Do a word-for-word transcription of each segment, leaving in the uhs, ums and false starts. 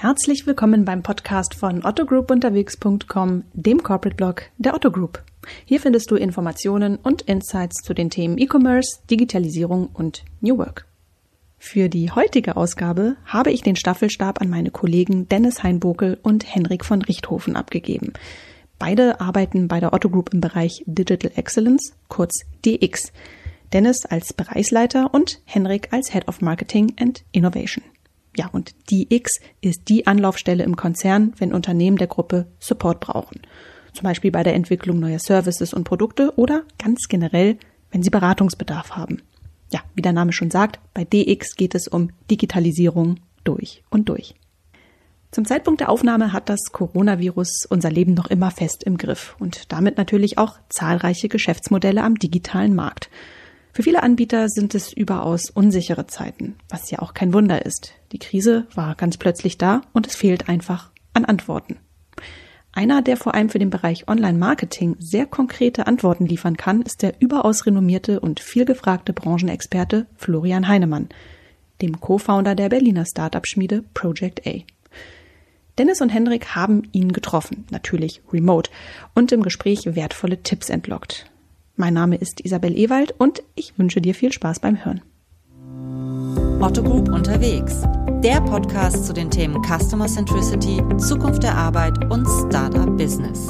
Herzlich willkommen beim Podcast von otto group unterwegs punkt com, dem Corporate Blog der Otto Group. Hier findest du Informationen und Insights zu den Themen E-Commerce, Digitalisierung und New Work. Für die heutige Ausgabe habe ich den Staffelstab an meine Kollegen Dennis Hainbokel und Henrik von Richthofen abgegeben. Beide arbeiten bei der Otto Group im Bereich Digital Excellence, kurz D X. Dennis als Bereichsleiter und Henrik als Head of Marketing and Innovation. Ja, und D X ist die Anlaufstelle im Konzern, wenn Unternehmen der Gruppe Support brauchen. Zum Beispiel bei der Entwicklung neuer Services und Produkte oder ganz generell, wenn sie Beratungsbedarf haben. Ja, wie der Name schon sagt, bei D X geht es um Digitalisierung durch und durch. Zum Zeitpunkt der Aufnahme hat das Coronavirus unser Leben noch immer fest im Griff und damit natürlich auch zahlreiche Geschäftsmodelle am digitalen Markt. Für viele Anbieter sind es überaus unsichere Zeiten, was ja auch kein Wunder ist. Die Krise war ganz plötzlich da und es fehlt einfach an Antworten. Einer, der vor allem für den Bereich Online-Marketing sehr konkrete Antworten liefern kann, ist der überaus renommierte und vielgefragte Branchenexperte Florian Heinemann, dem Co-Founder der Berliner Start-up-Schmiede Project A. Dennis und Henrik haben ihn getroffen, natürlich remote, und im Gespräch wertvolle Tipps entlockt. Mein Name ist Isabel Ewald und ich wünsche dir viel Spaß beim Hören. Otto Group unterwegs, der Podcast zu den Themen Customer Centricity, Zukunft der Arbeit und Startup Business.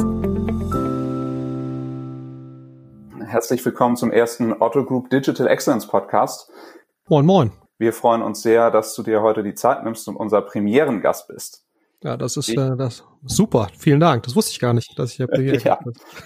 Herzlich willkommen zum ersten Otto Group Digital Excellence Podcast. Moin, moin. Wir freuen uns sehr, dass du dir heute die Zeit nimmst und unser Premierengast bist. Ja, das ist äh, das super. Vielen Dank. Das wusste ich gar nicht, dass ich ja Premierengast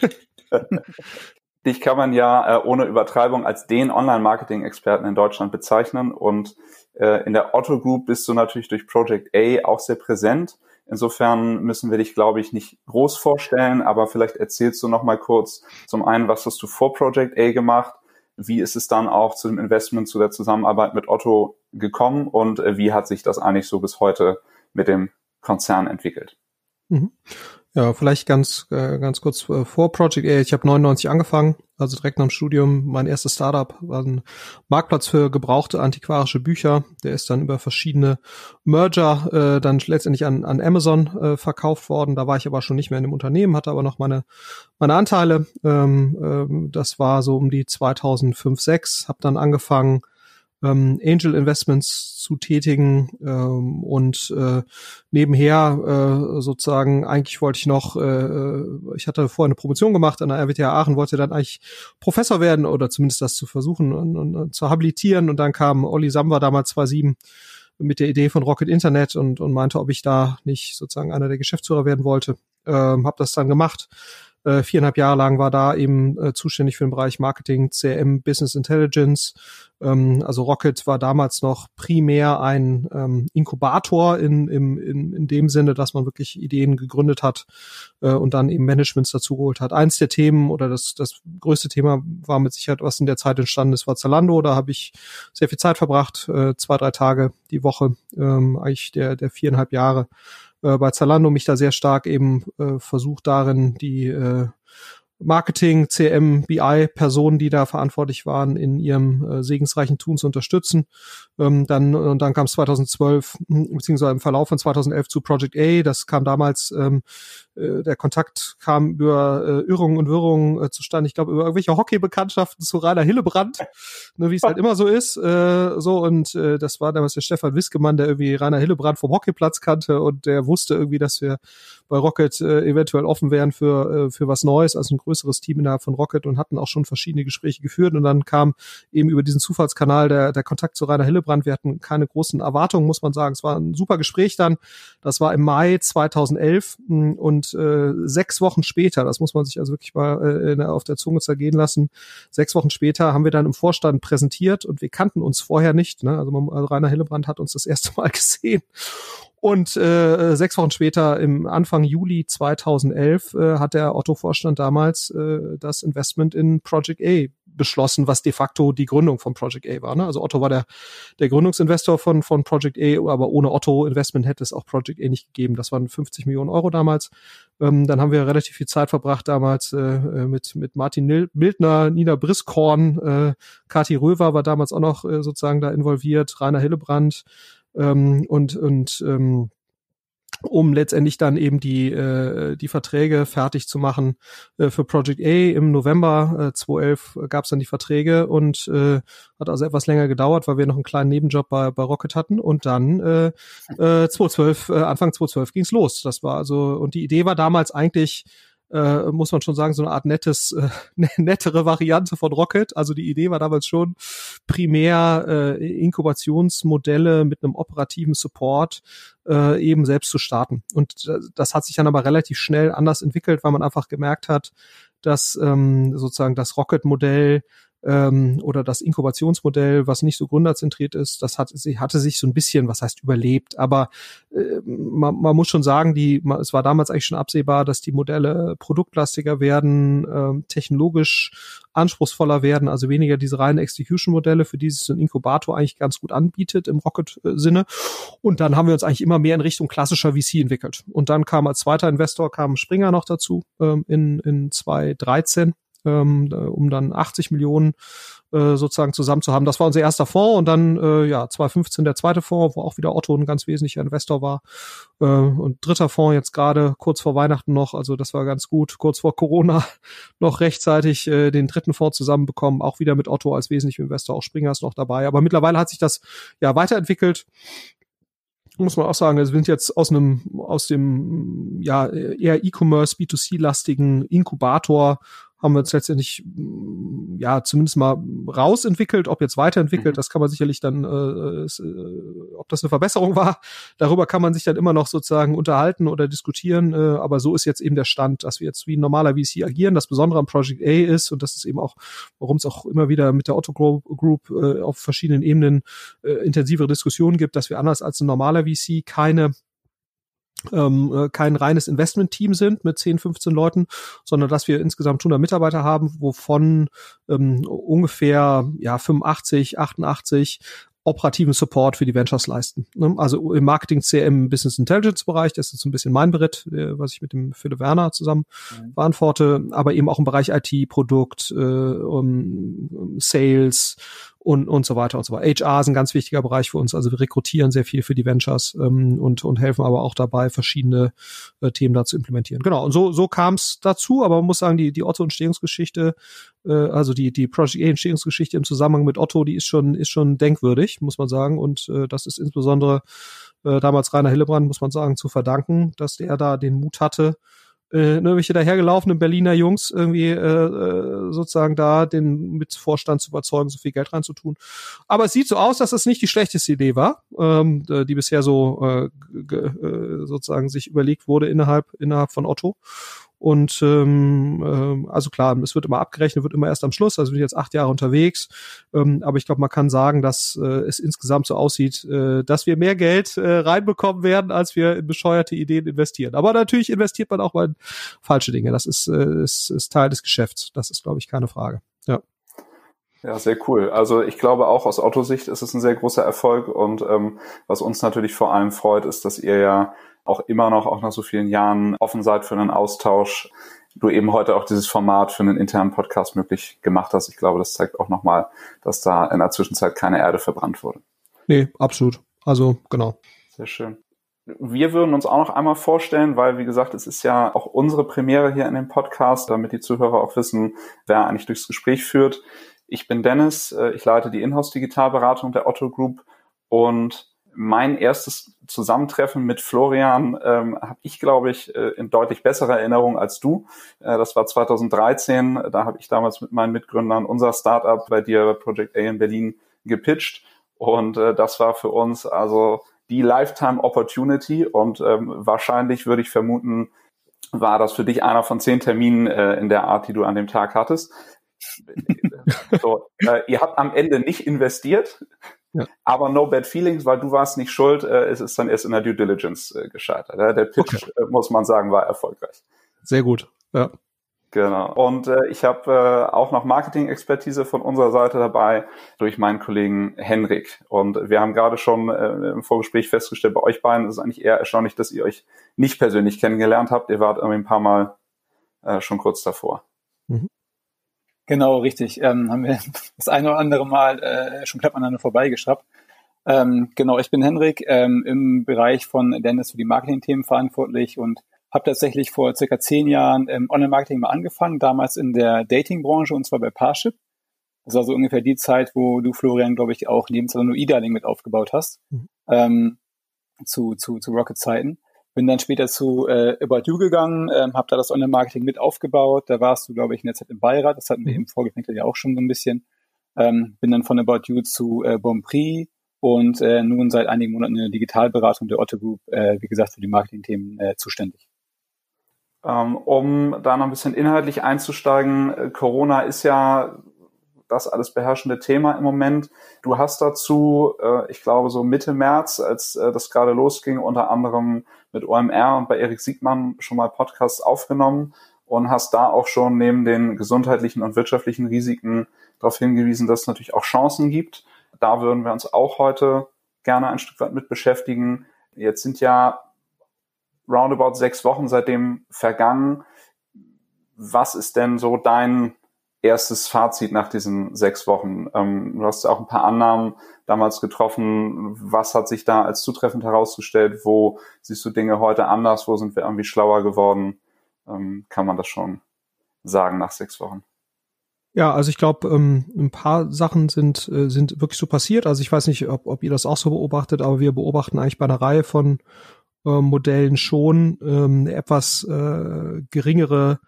bin. Dich kann man ja äh, ohne Übertreibung als den Online-Marketing-Experten in Deutschland bezeichnen und äh, in der Otto Group bist du natürlich durch Project A auch sehr präsent. Insofern müssen wir dich, glaube ich, nicht groß vorstellen, aber vielleicht erzählst du noch mal kurz zum einen, was hast du vor Project A gemacht, wie ist es dann auch zu dem Investment, zu der Zusammenarbeit mit Otto gekommen und äh, wie hat sich das eigentlich so bis heute mit dem Konzern entwickelt? Mhm. Ja, vielleicht ganz äh, ganz kurz äh, vor Project A. Ich habe neunundneunzig angefangen, also direkt nach dem Studium. Mein erstes Startup war ein Marktplatz für gebrauchte antiquarische Bücher. Der ist dann über verschiedene Merger äh, dann letztendlich an an Amazon äh, verkauft worden. Da war ich aber schon nicht mehr in dem Unternehmen, hatte aber noch meine meine Anteile. Ähm, ähm, das war so um die zweitausendfünf, sechs. Habe dann angefangen, Ähm, Angel Investments zu tätigen ähm, und äh, nebenher äh, sozusagen, eigentlich wollte ich noch, äh, ich hatte vorher eine Promotion gemacht an der R W T H Aachen, wollte dann eigentlich Professor werden oder zumindest das zu versuchen und, und, und zu habilitieren und dann kam Olli Samba damals zweitausendsieben mit der Idee von Rocket Internet und, und meinte, ob ich da nicht sozusagen einer der Geschäftsführer werden wollte. Ähm, habe das dann gemacht. Äh, viereinhalb Jahre lang war da eben äh, zuständig für den Bereich Marketing, C R M, Business Intelligence. Ähm, also Rocket war damals noch primär ein ähm, Inkubator in, in, in, in dem Sinne, dass man wirklich Ideen gegründet hat äh, und dann eben Managements dazugeholt hat. Eins der Themen oder das, das größte Thema war mit Sicherheit, was in der Zeit entstanden ist, war Zalando. Da habe ich sehr viel Zeit verbracht, äh, zwei, drei Tage die Woche, ähm, eigentlich der, der viereinhalb Jahre. Bei Zalando mich da sehr stark eben äh, versucht darin, die äh, Marketing, C R M, B I-Personen, die da verantwortlich waren, in ihrem äh, segensreichen Tun zu unterstützen. Ähm, dann und dann kam es zweitausendzwölf, beziehungsweise im Verlauf von zweitausendelf zu Project A. Das kam damals, ähm, äh, der Kontakt kam über äh, Irrungen und Wirrungen äh, zustande. Ich glaube, über irgendwelche Hockey-Bekanntschaften zu Rainer Hillebrand, ne, wie es halt immer so ist. Äh, so und äh, das war damals der Stefan Wiskemann, der irgendwie Rainer Hillebrand vom Hockeyplatz kannte und der wusste irgendwie, dass wir bei Rocket äh, eventuell offen wären für äh, für was Neues, also ein größeres Team innerhalb von Rocket und hatten auch schon verschiedene Gespräche geführt und dann kam eben über diesen Zufallskanal der der Kontakt zu Rainer Hillebrand. Wir hatten keine großen Erwartungen, muss man sagen. Es war ein super Gespräch dann. Das war im Mai zweitausendelf und äh, sechs Wochen später, das muss man sich also wirklich mal äh, auf der Zunge zergehen lassen, sechs Wochen später haben wir dann im Vorstand präsentiert und wir kannten uns vorher nicht. Ne? Also, man, also Rainer Hillebrand hat uns das erste Mal gesehen. Und äh, sechs Wochen später, im Anfang Juli zweitausendelf, äh, hat der Otto-Vorstand damals äh, das Investment in Project A beschlossen, was de facto die Gründung von Project A war. Ne? Also Otto war der der Gründungsinvestor von von Project A, aber ohne Otto-Investment hätte es auch Project A nicht gegeben. Das waren fünfzig Millionen Euro damals. Ähm, dann haben wir relativ viel Zeit verbracht damals äh, mit mit Martin Nil- Mildner, Nina Briskorn, äh, Kathi Röver war damals auch noch äh, sozusagen da involviert, Rainer Hillebrand, Ähm, und und ähm, um letztendlich dann eben die äh, die Verträge fertig zu machen äh, für Project A. Im November äh, zweitausendelf gab es dann die Verträge und äh, hat also etwas länger gedauert, weil wir noch einen kleinen Nebenjob bei bei Rocket hatten und dann äh, äh, zweitausendzwölf, äh, Anfang zweitausendzwölf ging's los. Das war also, und die Idee war damals eigentlich, äh, muss man schon sagen, so eine Art nettes, äh, nettere Variante von Rocket. Also die Idee war damals schon primär äh, Inkubationsmodelle mit einem operativen Support äh, eben selbst zu starten. Und äh, das hat sich dann aber relativ schnell anders entwickelt, weil man einfach gemerkt hat, dass ähm, sozusagen das Rocket-Modell ähm, oder das Inkubationsmodell, was nicht so gründerzentriert ist, das hat, sie hatte sich so ein bisschen, was heißt überlebt, aber äh, man, man muss schon sagen, die, man, es war damals eigentlich schon absehbar, dass die Modelle produktlastiger werden, äh, technologisch anspruchsvoller werden, also weniger diese reinen Execution-Modelle, für die sich so ein Inkubator eigentlich ganz gut anbietet im Rocket-Sinne. Und dann haben wir uns eigentlich immer mehr in Richtung klassischer V C entwickelt. Und dann kam als zweiter Investor kam Springer noch dazu ähm, in, in zweitausenddreizehn. Um dann achtzig Millionen äh, sozusagen zusammen zu haben. Das war unser erster Fonds und dann äh, ja zweitausendfünfzehn der zweite Fonds, wo auch wieder Otto ein ganz wesentlicher Investor war. Äh, und dritter Fonds jetzt gerade kurz vor Weihnachten noch, also das war ganz gut, kurz vor Corona noch rechtzeitig äh, den dritten Fonds zusammenbekommen, auch wieder mit Otto als wesentlichem Investor, auch Springer ist noch dabei. Aber mittlerweile hat sich das ja weiterentwickelt. Muss man auch sagen, wir sind jetzt aus einem, aus dem ja eher E-Commerce, B zwei C-lastigen Inkubator haben wir uns letztendlich ja zumindest mal rausentwickelt, ob jetzt weiterentwickelt, mhm. das kann man sicherlich dann, äh, äh, ob das eine Verbesserung war, darüber kann man sich dann immer noch sozusagen unterhalten oder diskutieren, äh, aber so ist jetzt eben der Stand, dass wir jetzt wie ein normaler V C agieren. Das Besondere am Project A ist, und das ist eben auch, warum es auch immer wieder mit der Otto Group äh, auf verschiedenen Ebenen äh, intensivere Diskussionen gibt, dass wir anders als ein normaler V C keine Ähm, kein reines Investment-Team sind mit zehn, fünfzehn Leuten, sondern dass wir insgesamt hundert Mitarbeiter haben, wovon ähm, ungefähr ja fünfundachtzig, achtundachtzig operativen Support für die Ventures leisten. Also im Marketing, C M, Business Intelligence Bereich, das ist so ein bisschen mein Beritt, was ich mit dem Philipp Werner zusammen mhm. verantworte, aber eben auch im Bereich I T, Produkt, äh, um, Sales und und so weiter und so weiter. H R ist ein ganz wichtiger Bereich für uns, also wir rekrutieren sehr viel für die Ventures ähm, und und helfen aber auch dabei, verschiedene äh, Themen da zu implementieren. Genau, und so so kam es dazu, aber man muss sagen, die die Otto-Entstehungsgeschichte, äh, also die die Project A-Entstehungsgeschichte im Zusammenhang mit Otto, die ist schon ist schon denkwürdig, muss man sagen, und äh, das ist insbesondere äh, damals Rainer Hillebrand, muss man sagen, zu verdanken, dass der da den Mut hatte, äh, irgendwelche dahergelaufenen Berliner Jungs irgendwie äh, sozusagen da den Mitvorstand zu überzeugen, so viel Geld reinzutun. Aber es sieht so aus, dass es nicht die schlechteste Idee war, ähm, die bisher so äh, g- äh, sozusagen sich überlegt wurde innerhalb innerhalb von Otto. Und ähm, äh, also klar, es wird immer abgerechnet, wird immer erst am Schluss, also wir sind jetzt acht Jahre unterwegs, ähm, aber ich glaube, man kann sagen, dass äh, es insgesamt so aussieht, äh, dass wir mehr Geld äh, reinbekommen werden, als wir in bescheuerte Ideen investieren. Aber natürlich investiert man auch mal in falsche Dinge, das ist, äh, ist, ist Teil des Geschäfts, das ist, glaube ich, keine Frage. Ja. Ja, sehr cool. Also ich glaube auch aus Otto-Sicht ist es ein sehr großer Erfolg und ähm, was uns natürlich vor allem freut, ist, dass ihr ja auch immer noch, auch nach so vielen Jahren, offen seid für einen Austausch. Du eben heute auch dieses Format für einen internen Podcast möglich gemacht hast. Ich glaube, das zeigt auch nochmal, dass da in der Zwischenzeit keine Erde verbrannt wurde. Nee, absolut. Also, genau. Sehr schön. Wir würden uns auch noch einmal vorstellen, weil, wie gesagt, es ist ja auch unsere Premiere hier in dem Podcast, damit die Zuhörer auch wissen, wer eigentlich durchs Gespräch führt. Ich bin Dennis, ich leite die Inhouse-Digitalberatung der Otto Group und mein erstes Zusammentreffen mit Florian ähm, habe ich, glaube ich, äh, in deutlich besserer Erinnerung als du. Äh, das war zweitausenddreizehn, da habe ich damals mit meinen Mitgründern unser Startup bei dir bei Project A in Berlin gepitcht und äh, das war für uns also die Lifetime Opportunity und ähm, wahrscheinlich würde ich vermuten, war das für dich einer von zehn Terminen äh, in der Art, die du an dem Tag hattest. So, äh, ihr habt am Ende nicht investiert, ja. Aber no bad feelings, weil du warst nicht schuld, äh, es ist dann erst in der Due Diligence äh, gescheitert. Äh, der Pitch, okay. äh, muss man sagen, war erfolgreich. Sehr gut, ja. Genau. Und äh, ich habe äh, auch noch Marketing-Expertise von unserer Seite dabei durch meinen Kollegen Henrik. Und wir haben gerade schon äh, im Vorgespräch festgestellt, bei euch beiden ist es eigentlich eher erstaunlich, dass ihr euch nicht persönlich kennengelernt habt. Ihr wart irgendwie ein paar Mal äh, schon kurz davor. Mhm. Genau, richtig. Ähm, haben wir das eine oder andere Mal äh, schon knapp aneinander vorbeigeschraubt. Ähm, genau, ich bin Henrik, ähm, im Bereich von Dennis für die Marketing-Themen verantwortlich und habe tatsächlich vor circa zehn Jahren ähm, Online-Marketing mal angefangen, damals in der Dating-Branche und zwar bei Parship. Das war so ungefähr die Zeit, wo du, Florian, glaube ich, auch neben Zalando E-Darling mit aufgebaut hast, mhm. ähm, zu, zu, zu Rocket-Zeiten. Bin dann später zu äh, About You gegangen, ähm, habe da das Online-Marketing mit aufgebaut. Da warst du, glaube ich, in der Zeit im Beirat. Das hatten wir im Vorgefecht ja auch schon so ein bisschen. Ähm, bin dann von About You zu äh, Bonprix und äh, nun seit einigen Monaten in der Digitalberatung der Otto Group, äh, wie gesagt, für die Marketing-Themen äh, zuständig. Ähm, um da noch ein bisschen inhaltlich einzusteigen, äh, Corona ist ja das alles beherrschende Thema im Moment. Du hast dazu, äh, ich glaube so Mitte März, als äh, das gerade losging, unter anderem mit O M R und bei Erik Siegmann schon mal Podcasts aufgenommen und hast da auch schon neben den gesundheitlichen und wirtschaftlichen Risiken darauf hingewiesen, dass es natürlich auch Chancen gibt. Da würden wir uns auch heute gerne ein Stück weit mit beschäftigen. Jetzt sind ja roundabout sechs Wochen seitdem vergangen. Was ist denn so dein erstes Fazit nach diesen sechs Wochen? Ähm, du hast ja auch ein paar Annahmen damals getroffen. Was hat sich da als zutreffend herausgestellt? Wo siehst du Dinge heute anders? Wo sind wir irgendwie schlauer geworden? Ähm, kann man das schon sagen nach sechs Wochen? Ja, also ich glaube, ähm, ein paar Sachen sind äh, sind wirklich so passiert. Also ich weiß nicht, ob, ob ihr das auch so beobachtet, aber wir beobachten eigentlich bei einer Reihe von äh, Modellen schon ähm, eine etwas äh, geringere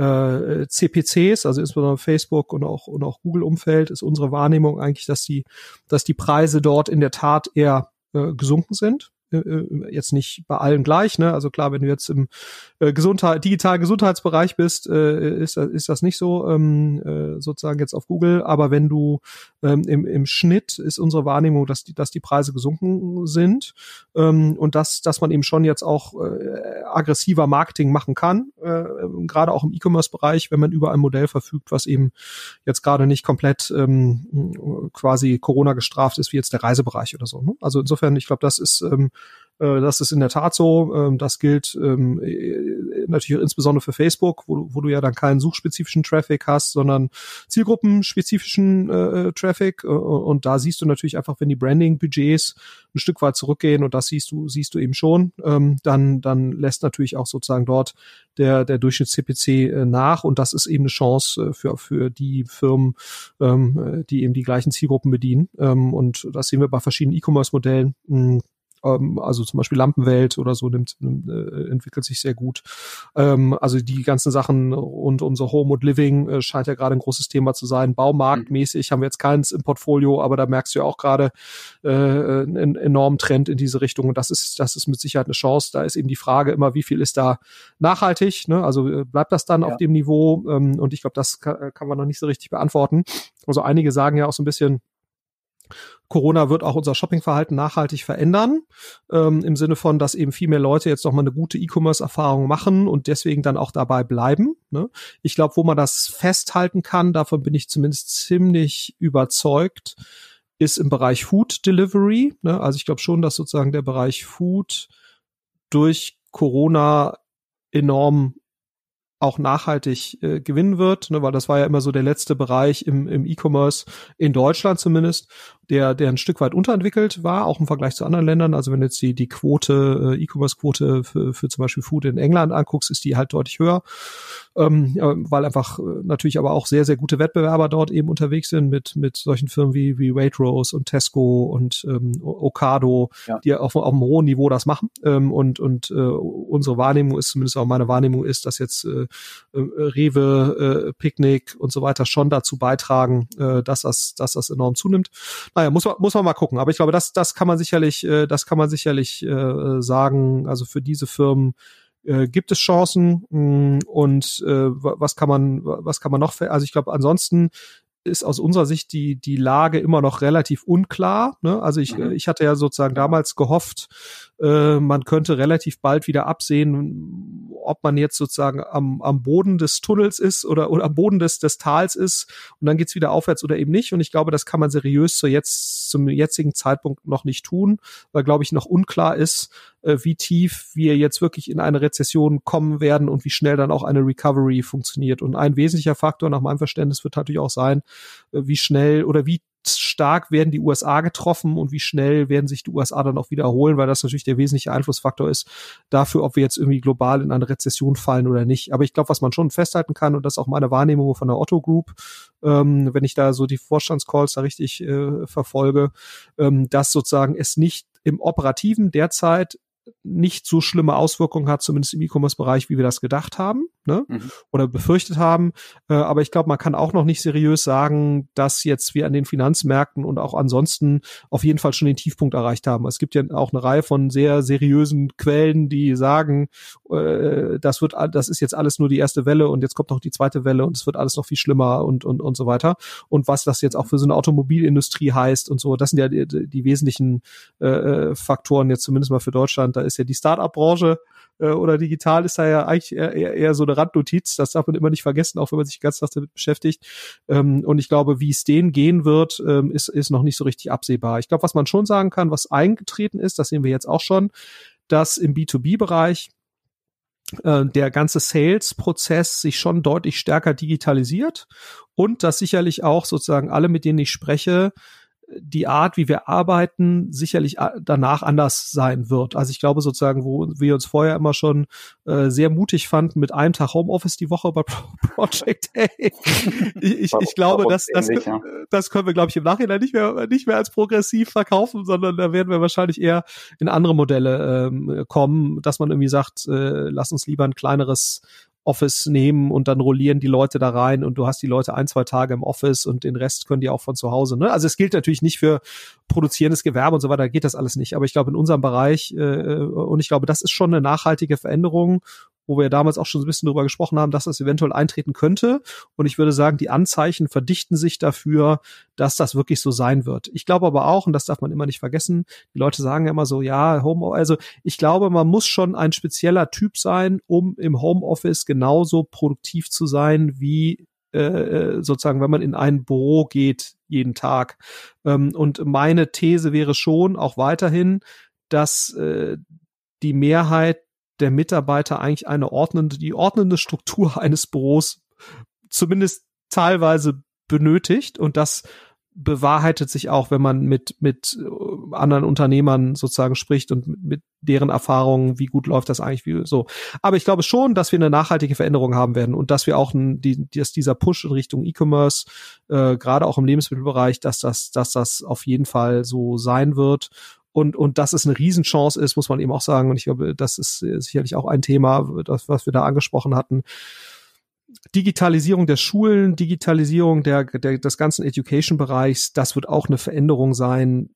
äh, C P Cs, also insbesondere Facebook und auch und auch Google-Umfeld, ist unsere Wahrnehmung eigentlich, dass die dass die Preise dort in der Tat eher äh, gesunken sind. Jetzt nicht bei allen gleich, ne? Also klar, wenn du jetzt im äh, Gesundheit, digitalen Gesundheitsbereich bist, äh, ist, ist das nicht so ähm, äh, sozusagen jetzt auf Google. Aber wenn du ähm, im, im Schnitt ist unsere Wahrnehmung, dass die, dass die Preise gesunken sind ähm, und dass, dass man eben schon jetzt auch äh, aggressiver Marketing machen kann, äh, gerade auch im E-Commerce-Bereich, wenn man über ein Modell verfügt, was eben jetzt gerade nicht komplett ähm, quasi Corona gestraft ist, wie jetzt der Reisebereich oder so. Ne? Also insofern, ich glaube, das ist ähm, das ist in der Tat so. Das gilt ähm, natürlich insbesondere für Facebook, wo, wo du ja dann keinen suchspezifischen Traffic hast, sondern zielgruppenspezifischen äh, Traffic. Und da siehst du natürlich einfach, wenn die Branding-Budgets ein Stück weit zurückgehen, und das siehst du siehst du eben schon, ähm, dann dann lässt natürlich auch sozusagen dort der der Durchschnitts-C P C äh, nach. Und das ist eben eine Chance äh, für für die Firmen, ähm, die eben die gleichen Zielgruppen bedienen. Ähm, und das sehen wir bei verschiedenen E-Commerce-Modellen. Mh, Also zum Beispiel Lampenwelt oder so nimmt, äh, entwickelt sich sehr gut. Ähm, also die ganzen Sachen rund um so Home und Living äh, scheint ja gerade ein großes Thema zu sein. Baumarktmäßig haben wir jetzt keins im Portfolio, aber da merkst du ja auch gerade äh, einen enormen Trend in diese Richtung. Und das ist das ist mit Sicherheit eine Chance. Da ist eben die Frage immer, wie viel ist da nachhaltig? Ne? Also äh, bleibt das dann ja auf dem Niveau? Ähm, und ich glaube, das kann, kann man noch nicht so richtig beantworten. Also einige sagen ja auch so ein bisschen, Corona wird auch unser Shoppingverhalten nachhaltig verändern, ähm, im Sinne von, dass eben viel mehr Leute jetzt nochmal eine gute E-Commerce-Erfahrung machen und deswegen dann auch dabei bleiben. Ne? Ich glaube, wo man das festhalten kann, davon bin ich zumindest ziemlich überzeugt, ist im Bereich Food Delivery. Ne? Also ich glaube schon, dass sozusagen der Bereich Food durch Corona enorm auch nachhaltig äh, gewinnen wird, ne, weil das war ja immer so der letzte Bereich im, im E-Commerce in Deutschland zumindest, der der ein Stück weit unterentwickelt war, auch im Vergleich zu anderen Ländern. Also wenn du jetzt die die Quote, äh, E-Commerce-Quote für, für zum Beispiel Food in England anguckst, ist die halt deutlich höher, ähm, ja, weil einfach äh, natürlich aber auch sehr, sehr gute Wettbewerber dort eben unterwegs sind mit mit solchen Firmen wie wie Waitrose und Tesco und ähm, Ocado, ja, die auf, auf einem hohen Niveau das machen. Ähm, und und äh, unsere Wahrnehmung ist, zumindest auch meine Wahrnehmung ist, dass jetzt äh, äh, Rewe, äh, Picknick und so weiter schon dazu beitragen, äh, dass das dass das enorm zunimmt. Naja, muss man, muss man mal gucken. Aber ich glaube, das, das kann man sicherlich, äh, das kann man sicherlich äh, sagen. Also für diese Firmen äh, gibt es Chancen. Mh, und äh, was kann man, was kann man noch? Also ich glaube, ansonsten ist aus unserer Sicht die die Lage immer noch relativ unklar. Ne? Also ich mhm. ich hatte ja sozusagen damals gehofft, äh, man könnte relativ bald wieder absehen, ob man jetzt sozusagen am am Boden des Tunnels ist oder oder am Boden des des Tals ist und dann geht's wieder aufwärts oder eben nicht. Und ich glaube, das kann man seriös zu jetzt zum jetzigen Zeitpunkt noch nicht tun, weil, glaube ich, noch unklar ist, äh, wie tief wir jetzt wirklich in eine Rezession kommen werden und wie schnell dann auch eine Recovery funktioniert. Und ein wesentlicher Faktor nach meinem Verständnis wird natürlich auch sein, wie schnell oder wie stark werden die U S A getroffen und wie schnell werden sich die U S A dann auch wiederholen, weil das natürlich der wesentliche Einflussfaktor ist dafür, ob wir jetzt irgendwie global in eine Rezession fallen oder nicht. Aber ich glaube, was man schon festhalten kann, und das ist auch meine Wahrnehmung von der Otto Group, ähm, wenn ich da so die Vorstandscalls da richtig äh, verfolge, ähm, dass sozusagen es nicht im Operativen derzeit nicht so schlimme Auswirkungen hat, zumindest im E-Commerce-Bereich, wie wir das gedacht haben, ne? Mhm. Oder befürchtet haben. Äh, aber ich glaube, man kann auch noch nicht seriös sagen, dass jetzt wir an den Finanzmärkten und auch ansonsten auf jeden Fall schon den Tiefpunkt erreicht haben. Es gibt ja auch eine Reihe von sehr seriösen Quellen, die sagen, äh, das wird, das ist jetzt alles nur die erste Welle und jetzt kommt noch die zweite Welle und es wird alles noch viel schlimmer und und und so weiter. Und was das jetzt auch für so eine Automobilindustrie heißt und so, das sind ja die, die wesentlichen äh, Faktoren jetzt zumindest mal für Deutschland. Da ist ja die Start-up-Branche äh, oder digital ist da ja eigentlich eher, eher, eher so eine Randnotiz. Das darf man immer nicht vergessen, auch wenn man sich ganz Tag damit beschäftigt. Ähm, und ich glaube, wie es denen gehen wird, ähm, ist, ist noch nicht so richtig absehbar. Ich glaube, was man schon sagen kann, was eingetreten ist, das sehen wir jetzt auch schon, dass im B zwei B-Bereich äh, der ganze Sales-Prozess sich schon deutlich stärker digitalisiert und dass sicherlich auch sozusagen alle, mit denen ich spreche, die Art, wie wir arbeiten, sicherlich danach anders sein wird. Also ich glaube sozusagen, wo wir uns vorher immer schon äh, sehr mutig fanden mit einem Tag Homeoffice die Woche bei Project A. ich, ich, ich glaube, das, das, das können wir, glaube ich, im Nachhinein nicht mehr, nicht mehr als progressiv verkaufen, sondern da werden wir wahrscheinlich eher in andere Modelle ähm, kommen, dass man irgendwie sagt, äh, lass uns lieber ein kleineres Office nehmen und dann rollieren die Leute da rein und du hast die Leute ein, zwei Tage im Office und den Rest können die auch von zu Hause. Ne? Also es gilt natürlich nicht für produzierendes Gewerbe und so weiter, geht das alles nicht. Aber ich glaube, in unserem Bereich, äh, und ich glaube, das ist schon eine nachhaltige Veränderung, wo wir damals auch schon so ein bisschen drüber gesprochen haben, dass das eventuell eintreten könnte. Und ich würde sagen, die Anzeichen verdichten sich dafür, dass das wirklich so sein wird. Ich glaube aber auch, und das darf man immer nicht vergessen, die Leute sagen ja immer so, ja, Home, also ich glaube, man muss schon ein spezieller Typ sein, um im Homeoffice genauso produktiv zu sein, wie äh, sozusagen, wenn man in ein Büro geht jeden Tag. Ähm, und meine These wäre schon auch weiterhin, dass äh, die Mehrheit der Mitarbeiter eigentlich eine ordnende, die ordnende Struktur eines Büros zumindest teilweise benötigt. Und das bewahrheitet sich auch, wenn man mit, mit anderen Unternehmern sozusagen spricht und mit, mit deren Erfahrungen, wie gut läuft das eigentlich, wie so. Aber ich glaube schon, dass wir eine nachhaltige Veränderung haben werden und dass wir auch ein, die, dass dieser Push in Richtung E-Commerce, äh, gerade auch im Lebensmittelbereich, dass das, dass das auf jeden Fall so sein wird. Und, und dass es eine Riesenchance ist, muss man eben auch sagen. Und ich glaube, das ist sicherlich auch ein Thema, das, was wir da angesprochen hatten. Digitalisierung der Schulen, Digitalisierung der, der, des ganzen Education-Bereichs, das wird auch eine Veränderung sein,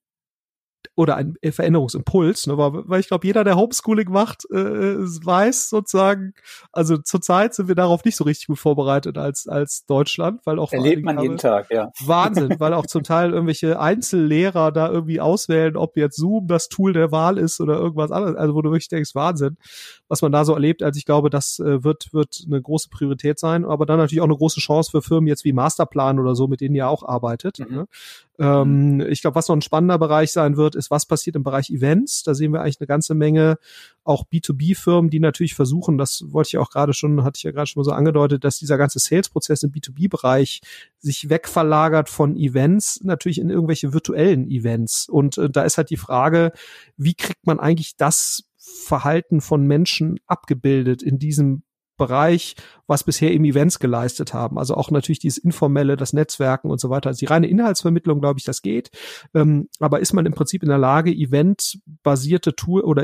oder ein Veränderungsimpuls, ne, weil, weil ich glaube, jeder, der Homeschooling macht, äh, weiß sozusagen, also zurzeit sind wir darauf nicht so richtig gut vorbereitet als als Deutschland, weil auch erlebt man jeden Tag, ja. Wahnsinn, weil auch zum Teil irgendwelche Einzellehrer da irgendwie auswählen, ob jetzt Zoom das Tool der Wahl ist oder irgendwas anderes, also wo du wirklich denkst, Wahnsinn, was man da so erlebt. Also ich glaube, das äh, wird wird eine große Priorität sein, aber dann natürlich auch eine große Chance für Firmen jetzt wie Masterplan oder so, mit denen ihr auch arbeitet. Mhm. Ne? Ähm, mhm. Ich glaube, was noch ein spannender Bereich sein wird, ist, was passiert im Bereich Events. Da sehen wir eigentlich eine ganze Menge auch B zwei B-Firmen, die natürlich versuchen, das wollte ich auch gerade schon, hatte ich ja gerade schon mal so angedeutet, dass dieser ganze Sales-Prozess im B zwei B-Bereich sich wegverlagert von Events, natürlich in irgendwelche virtuellen Events. Und äh, da ist halt die Frage, wie kriegt man eigentlich das Verhalten von Menschen abgebildet in diesem Bereich, was bisher eben Events geleistet haben. Also auch natürlich dieses Informelle, das Netzwerken und so weiter. Also die reine Inhaltsvermittlung, glaube ich, das geht. Ähm, aber ist man im Prinzip in der Lage, eventbasierte Tool oder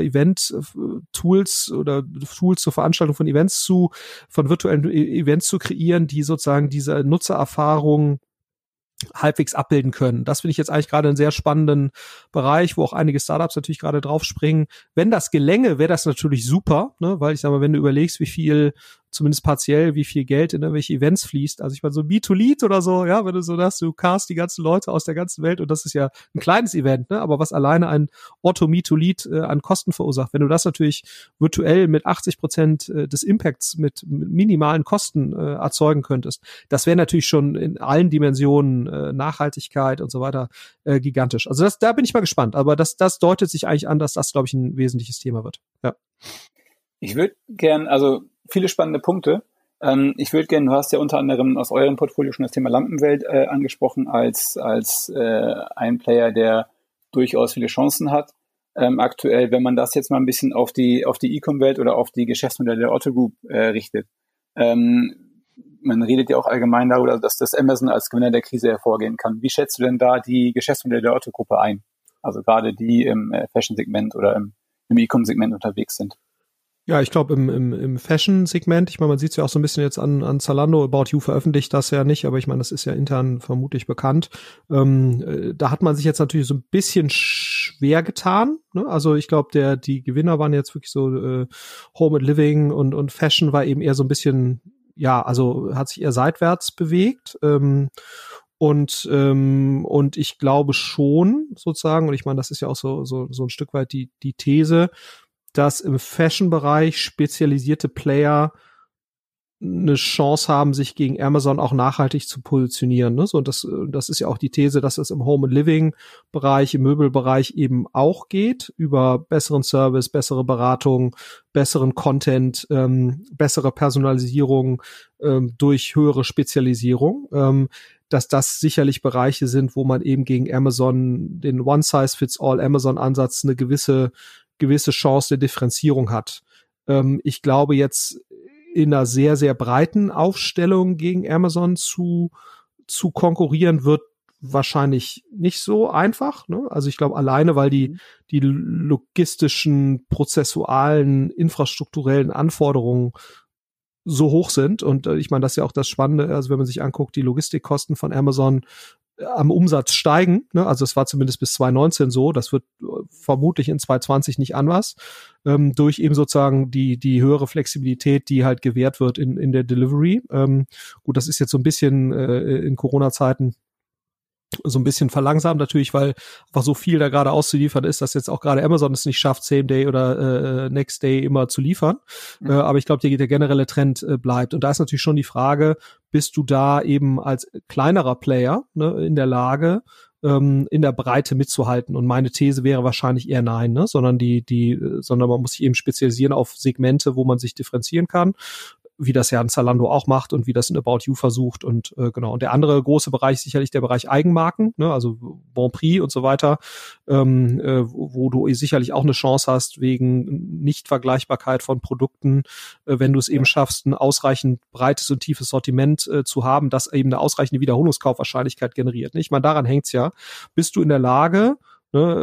Event-Tools oder Tools zur Veranstaltung von Events zu, von virtuellen Events zu kreieren, die sozusagen diese Nutzererfahrung halbwegs abbilden können. Das finde ich jetzt eigentlich gerade einen sehr spannenden Bereich, wo auch einige Startups natürlich gerade draufspringen. Wenn das gelänge, wäre das natürlich super, ne? Weil ich sage mal, wenn du überlegst, wie viel, zumindest partiell, wie viel Geld in irgendwelche Events fließt, also ich meine so ein B zwei Lead oder so, ja, wenn du so das, du cast die ganzen Leute aus der ganzen Welt und das ist ja ein kleines Event, ne? Aber was alleine ein Otto Me to Lead äh, an Kosten verursacht, wenn du das natürlich virtuell mit achtzig Prozent äh, des Impacts mit, mit minimalen Kosten äh, erzeugen könntest, das wäre natürlich schon in allen Dimensionen äh, Nachhaltigkeit und so weiter äh, gigantisch. Also das, da bin ich mal gespannt, aber das, das deutet sich eigentlich an, dass das, glaube ich, ein wesentliches Thema wird. Ja. Ich würde gern, also viele spannende Punkte. Ähm, ich würde gerne, du hast ja unter anderem aus eurem Portfolio schon das Thema Lampenwelt äh, angesprochen als, als äh, ein Player, der durchaus viele Chancen hat. Ähm, aktuell, wenn man das jetzt mal ein bisschen auf die auf die E-Com-Welt oder auf die Geschäftsmodelle der Otto Group äh, richtet. Ähm, man redet ja auch allgemein darüber, dass das Amazon als Gewinner der Krise hervorgehen kann. Wie schätzt du denn da die Geschäftsmodelle der Otto-Gruppe ein? Also gerade die im äh, Fashion-Segment oder im, im E-Com-Segment unterwegs sind. Ja, ich glaube im, im, im Fashion-Segment, ich meine, man sieht es ja auch so ein bisschen jetzt an, an Zalando, About You veröffentlicht das ja nicht, aber ich meine, das ist ja intern vermutlich bekannt. Ähm, äh, da hat man sich jetzt natürlich so ein bisschen schwer getan. Ne? Also ich glaube, der die Gewinner waren jetzt wirklich so äh, Home and Living und, und Fashion war eben eher so ein bisschen, ja, also hat sich eher seitwärts bewegt. Ähm, Und ähm, und ich glaube schon sozusagen, und ich meine, das ist ja auch so so so ein Stück weit die die These, dass im Fashion-Bereich spezialisierte Player eine Chance haben, sich gegen Amazon auch nachhaltig zu positionieren. Ne? So, und das, das ist ja auch die These, dass es im Home- and Living-Bereich, im Möbelbereich eben auch geht, über besseren Service, bessere Beratung, besseren Content, ähm, bessere Personalisierung ähm, durch höhere Spezialisierung. Ähm, dass das sicherlich Bereiche sind, wo man eben gegen Amazon den One-Size-Fits-All-Amazon-Ansatz eine gewisse gewisse Chance der Differenzierung hat. Ähm, ich glaube jetzt in einer sehr, sehr breiten Aufstellung gegen Amazon zu, zu konkurrieren wird wahrscheinlich nicht so einfach. Ne? Also ich glaube alleine, weil die, die logistischen, prozessualen, infrastrukturellen Anforderungen so hoch sind. Und äh, ich meine, das ist ja auch das Spannende, also wenn man sich anguckt, die Logistikkosten von Amazon am Umsatz steigen, ne? Also es war zumindest bis zwanzig neunzehn so, das wird vermutlich in zwanzig zwanzig nicht anders, ähm, durch eben sozusagen die die höhere Flexibilität, die halt gewährt wird in in der Delivery. Ähm, gut, das ist jetzt so ein bisschen äh, in Corona-Zeiten so ein bisschen verlangsamt natürlich, weil einfach so viel da gerade auszuliefern ist, dass jetzt auch gerade Amazon es nicht schafft, Same Day oder äh, Next Day immer zu liefern. Mhm. Äh, aber ich glaube, der, der generelle Trend äh, bleibt. Und da ist natürlich schon die Frage, bist du da eben als kleinerer Player ne, in der Lage, ähm, in der Breite mitzuhalten? Und meine These wäre wahrscheinlich eher nein, ne? sondern die, die, sondern man muss sich eben spezialisieren auf Segmente, wo man sich differenzieren kann, wie das ja ein Zalando auch macht und wie das ein About You versucht und äh, genau. Und der andere große Bereich ist sicherlich der Bereich Eigenmarken, ne, also Bonprix und so weiter, ähm, äh, wo du sicherlich auch eine Chance hast wegen Nichtvergleichbarkeit von Produkten, äh, wenn du es eben schaffst, ein ausreichend breites und tiefes Sortiment äh, zu haben, das eben eine ausreichende Wiederholungskaufwahrscheinlichkeit generiert. Ne? Ich meine, daran hängt's ja. Bist du in der Lage, Ne,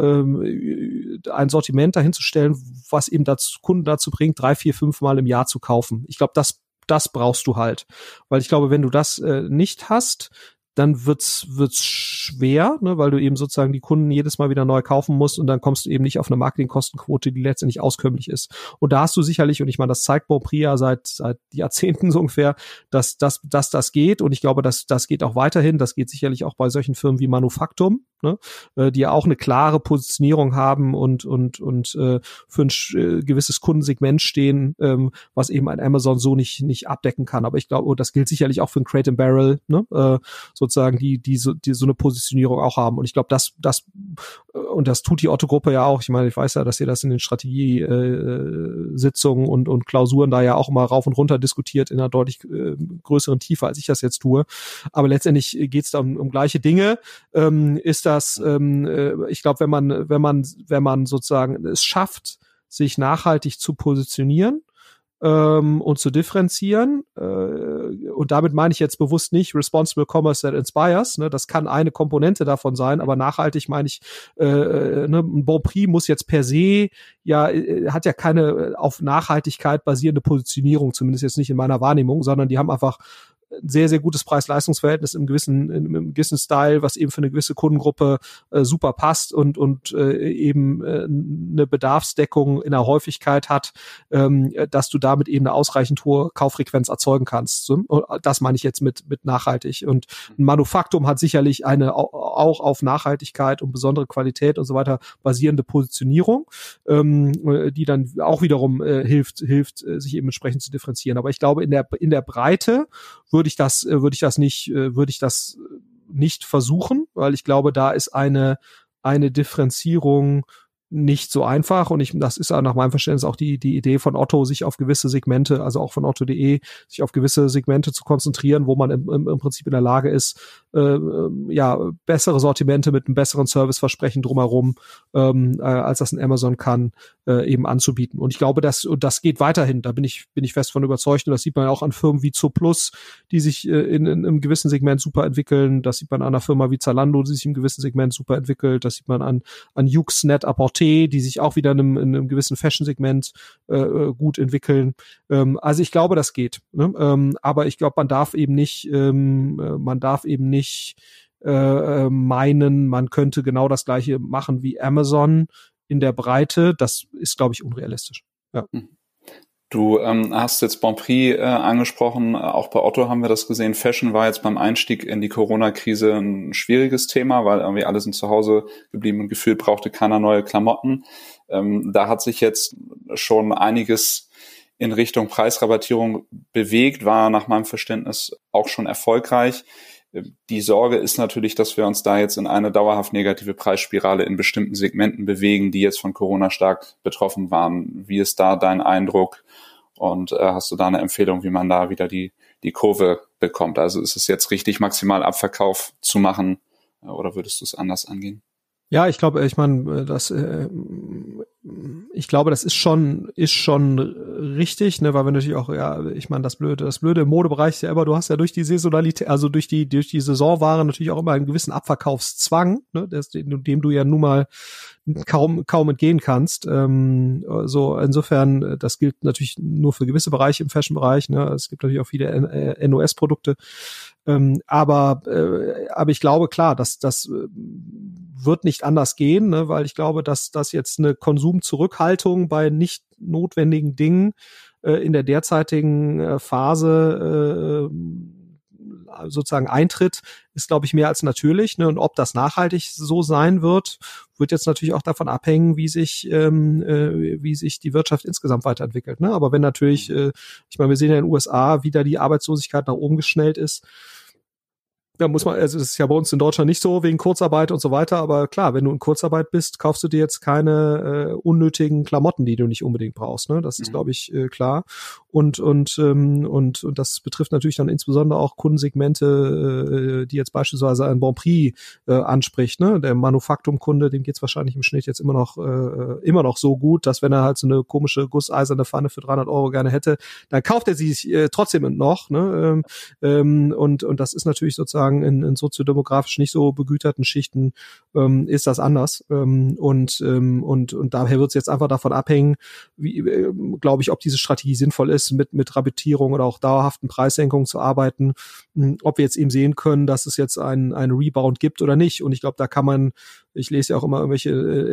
ähm, ein Sortiment dahin zu stellen, was eben dazu, Kunden dazu bringt, drei, vier, fünf Mal im Jahr zu kaufen. Ich glaube, das, das brauchst du halt. Weil ich glaube, wenn du das äh, nicht hast, dann wird's, wird's schwer, ne, weil du eben sozusagen die Kunden jedes Mal wieder neu kaufen musst und dann kommst du eben nicht auf eine Marketingkostenquote, die letztendlich auskömmlich ist. Und da hast du sicherlich, und ich meine, das zeigt Bonprix ja seit, seit Jahrzehnten so ungefähr, dass, dass, dass das geht. Und ich glaube, dass das geht auch weiterhin. Das geht sicherlich auch bei solchen Firmen wie Manufaktum, ne, die ja auch eine klare Positionierung haben und, und, und äh, für ein äh, gewisses Kundensegment stehen, ähm, was eben ein Amazon so nicht, nicht abdecken kann. Aber ich glaube, das gilt sicherlich auch für ein Crate and Barrel, ne, äh, sozusagen, die, die, so, die so eine Positionierung auch haben. Und ich glaube, das, das, und das tut die Otto-Gruppe ja auch. Ich meine, ich weiß ja, dass ihr das in den Strategie-Sitzungen äh, und, und Klausuren da ja auch immer rauf und runter diskutiert in einer deutlich äh, größeren Tiefe, als ich das jetzt tue. Aber letztendlich geht es da um, um gleiche Dinge. Ähm, ist das, ähm, äh, ich glaube, wenn man, wenn man, wenn man sozusagen es schafft, sich nachhaltig zu positionieren, ähm, und zu differenzieren. Äh, und damit meine ich jetzt bewusst nicht Responsible Commerce that inspires. Ne? Das kann eine Komponente davon sein, aber nachhaltig meine ich, äh, ne, ein Bonprix muss jetzt per se ja, äh, hat ja keine auf Nachhaltigkeit basierende Positionierung, zumindest jetzt nicht in meiner Wahrnehmung, sondern die haben einfach ein sehr, sehr gutes Preis-Leistungs-Verhältnis im gewissen, im, im gewissen Style, was eben für eine gewisse Kundengruppe äh, super passt und, und äh, eben äh, eine Bedarfsdeckung in der Häufigkeit hat, ähm, dass du damit eben eine ausreichend hohe Kauffrequenz erzeugen kannst. So, das meine ich jetzt mit, mit nachhaltig. Und ein Manufaktum hat sicherlich eine auch auf Nachhaltigkeit und besondere Qualität und so weiter basierende Positionierung, ähm, die dann auch wiederum äh, hilft, hilft, äh, sich eben entsprechend zu differenzieren. Aber ich glaube, in der, in der Breite würde ich das, würde ich das nicht, würde ich das nicht versuchen, weil ich glaube, da ist eine, eine Differenzierung nicht so einfach und ich, das ist nach meinem Verständnis auch die die Idee von Otto, sich auf gewisse Segmente, also auch von Otto punkt de, sich auf gewisse Segmente zu konzentrieren, wo man im, im, im Prinzip in der Lage ist, äh, ja bessere Sortimente mit einem besseren Serviceversprechen drumherum, ähm, äh, als das ein Amazon kann, äh, eben anzubieten. Und ich glaube, das das geht weiterhin. Da bin ich bin ich fest von überzeugt und das sieht man auch an Firmen wie Zooplus, die sich äh, in, in einem gewissen Segment super entwickeln. Das sieht man an einer Firma wie Zalando, die sich im gewissen Segment super entwickelt. Das sieht man an an Yux, Net-a-Porter, die sich auch wieder in einem, in einem gewissen Fashion-Segment äh, gut entwickeln. Ähm, also ich glaube, das geht. Ne? Ähm, aber ich glaube, man darf eben nicht, ähm, man darf eben nicht äh, meinen, man könnte genau das Gleiche machen wie Amazon in der Breite. Das ist, glaube ich, unrealistisch. Ja. Du ähm, hast jetzt Bonprix äh, angesprochen, auch bei Otto haben wir das gesehen. Fashion war jetzt beim Einstieg in die Corona-Krise ein schwieriges Thema, weil irgendwie alle sind zu Hause geblieben und gefühlt brauchte keiner neue Klamotten. Ähm, da hat sich jetzt schon einiges in Richtung Preisrabattierung bewegt, war nach meinem Verständnis auch schon erfolgreich. Die Sorge ist natürlich, dass wir uns da jetzt in eine dauerhaft negative Preisspirale in bestimmten Segmenten bewegen, die jetzt von Corona stark betroffen waren. Wie ist da dein Eindruck? Und äh, hast du da eine Empfehlung, wie man da wieder die die Kurve bekommt? Also ist es jetzt richtig, maximal Abverkauf zu machen äh, oder würdest du es anders angehen? Ja, ich glaube, ich meine, das, äh, ich glaube, das ist schon, ist schon richtig, ne, weil wir natürlich auch, ja, ich meine, das Blöde, das Blöde im Modebereich ist ja immer, du hast ja durch die Saisonalität, also durch die, durch die Saisonware natürlich auch immer einen gewissen Abverkaufszwang, ne, das, dem du ja nun mal kaum, kaum entgehen kannst. Ähm, so, insofern, das gilt natürlich nur für gewisse Bereiche im Fashion-Bereich, ne, es gibt natürlich auch viele N O S-Produkte. Ähm, aber äh, aber ich glaube, klar, das das äh, wird nicht anders gehen, ne, weil ich glaube, dass dass jetzt eine Konsumzurückhaltung bei nicht notwendigen Dingen äh, in der derzeitigen äh, Phase äh, sozusagen eintritt, ist, glaube ich, mehr als natürlich. Ne, und ob das nachhaltig so sein wird, wird jetzt natürlich auch davon abhängen, wie sich ähm, äh, wie sich die Wirtschaft insgesamt weiterentwickelt. Ne? Aber wenn natürlich, äh, ich meine, wir sehen ja in den U S A, wie da die Arbeitslosigkeit nach oben geschnellt ist, da muss man, also das ist ja bei uns in Deutschland nicht so, wegen Kurzarbeit und so weiter, aber klar, wenn du in Kurzarbeit bist, kaufst du dir jetzt keine äh, unnötigen Klamotten, die du nicht unbedingt brauchst, ne? Das ist, mhm. glaube ich, äh, klar. Und und ähm, und und das betrifft natürlich dann insbesondere auch Kundensegmente, äh, die jetzt beispielsweise ein Bonprix äh, anspricht, ne? Der Manufaktumkunde, dem geht's wahrscheinlich im Schnitt jetzt immer noch äh, immer noch so gut, dass wenn er halt so eine komische gusseiserne Pfanne für dreihundert Euro gerne hätte, dann kauft er sie äh, trotzdem noch, ne? Ähm, und und das ist natürlich sozusagen In, in soziodemografisch nicht so begüterten Schichten ähm, ist das anders. Ähm, und, ähm, und, und daher wird es jetzt einfach davon abhängen, wie, äh, glaube ich, ob diese Strategie sinnvoll ist, mit, mit Rabattierung oder auch dauerhaften Preissenkungen zu arbeiten, mh, ob wir jetzt eben sehen können, dass es jetzt einen, einen Rebound gibt oder nicht. Und ich glaube, da kann man, ich lese ja auch immer irgendwelche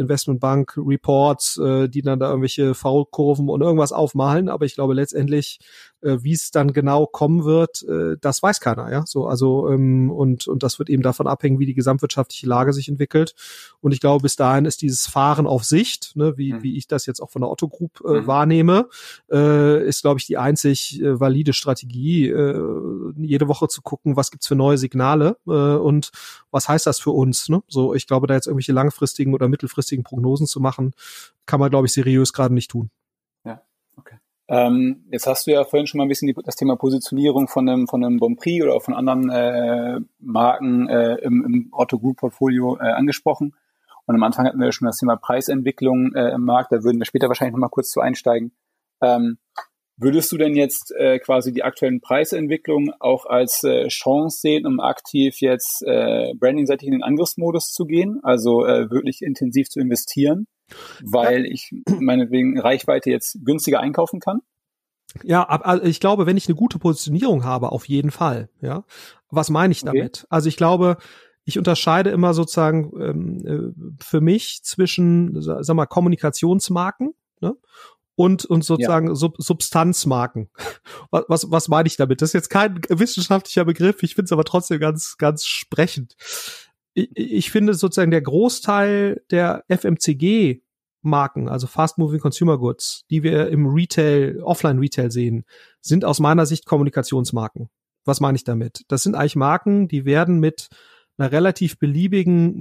Investmentbank-Reports, äh, die dann da irgendwelche V-Kurven und irgendwas aufmalen, aber ich glaube letztendlich, äh, wie es dann genau kommen wird, äh, das weiß keiner, ja. So, also ähm, und und das wird eben davon abhängen, wie die gesamtwirtschaftliche Lage sich entwickelt. Und ich glaube, bis dahin ist dieses Fahren auf Sicht, ne, wie mhm. wie ich das jetzt auch von der Otto Group äh, mhm. wahrnehme, äh, ist, glaube ich, die einzig äh, valide Strategie, äh, jede Woche zu gucken, was gibt's für neue Signale äh, und was heißt das für uns, ne? So, ich glaube, da jetzt irgendwelche langfristigen oder mittelfristigen Prognosen zu machen, kann man, glaube ich, seriös gerade nicht tun. Ja, okay. Ähm, jetzt hast du ja vorhin schon mal ein bisschen die, das Thema Positionierung von einem, von einem Bonprix oder auch von anderen äh, Marken äh, im, im Otto Group Portfolio äh, angesprochen. Und am Anfang hatten wir ja schon das Thema Preisentwicklung äh, im Markt. Da würden wir später wahrscheinlich noch mal kurz zu einsteigen. Ähm, würdest du denn jetzt äh, quasi die aktuellen Preisentwicklungen auch als äh, Chance sehen, um aktiv jetzt äh, brandingseitig in den Angriffsmodus zu gehen? Also äh, wirklich intensiv zu investieren? Weil ich meinetwegen Reichweite jetzt günstiger einkaufen kann? Ja, also ich glaube, wenn ich eine gute Positionierung habe, auf jeden Fall. Ja, was meine ich damit? Okay. Also ich glaube, ich unterscheide immer sozusagen ähm, für mich zwischen, sag mal, Kommunikationsmarken, ne? Und, und sozusagen ja. Sub- Substanzmarken. Was, was, was meine ich damit? Das ist jetzt kein wissenschaftlicher Begriff, ich finde es aber trotzdem ganz, ganz sprechend. Ich, ich finde sozusagen der Großteil der F M C G-Marken, also Fast Moving Consumer Goods, die wir im Retail, Offline-Retail sehen, sind aus meiner Sicht Kommunikationsmarken. Was meine ich damit? Das sind eigentlich Marken, die werden mit einer relativ beliebigen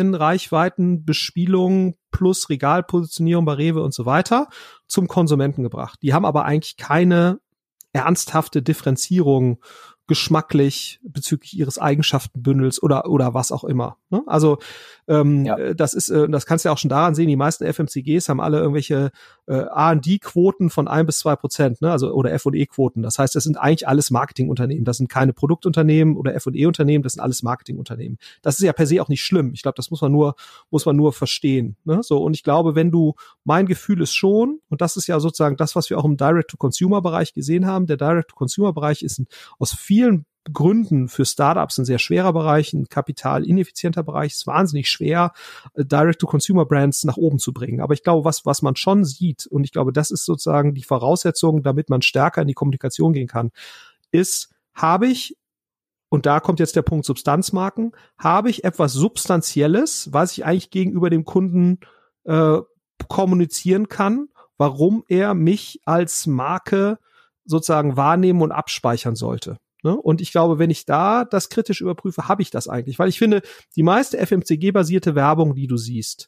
Medienreichweitenbespielung plus Regalpositionierung bei Rewe und so weiter zum Konsumenten gebracht. Die haben aber eigentlich keine ernsthafte Differenzierung geschmacklich bezüglich ihres Eigenschaftenbündels oder oder was auch immer. Ne? Also ähm, ja. das ist, äh, das kannst du ja auch schon daran sehen, die meisten F M C Gs haben alle irgendwelche äh, R und D-Quoten von ein bis zwei Prozent, ne? Also oder F und E-Quoten. Das heißt, das sind eigentlich alles Marketingunternehmen. Das sind keine Produktunternehmen oder F und E-Unternehmen, das sind alles Marketingunternehmen. Das ist ja per se auch nicht schlimm. Ich glaube, das muss man nur muss man nur verstehen. Ne? So, und ich glaube, wenn du, mein Gefühl ist schon, und das ist ja sozusagen das, was wir auch im Direct-to-Consumer-Bereich gesehen haben. Der Direct-to-Consumer-Bereich ist ein, aus vielen Gründen für Startups ein sehr schwerer Bereich, ein kapitalineffizienter Bereich. Es ist wahnsinnig schwer, Direct-to-Consumer-Brands nach oben zu bringen. Aber ich glaube, was was man schon sieht, und ich glaube, das ist sozusagen die Voraussetzung, damit man stärker in die Kommunikation gehen kann, ist, habe ich, und da kommt jetzt der Punkt Substanzmarken, habe ich etwas Substanzielles, was ich eigentlich gegenüber dem Kunden äh, kommunizieren kann, warum er mich als Marke sozusagen wahrnehmen und abspeichern sollte. Ne? Und ich glaube, wenn ich da das kritisch überprüfe, habe ich das eigentlich. Weil ich finde, die meiste F M C G-basierte Werbung, die du siehst,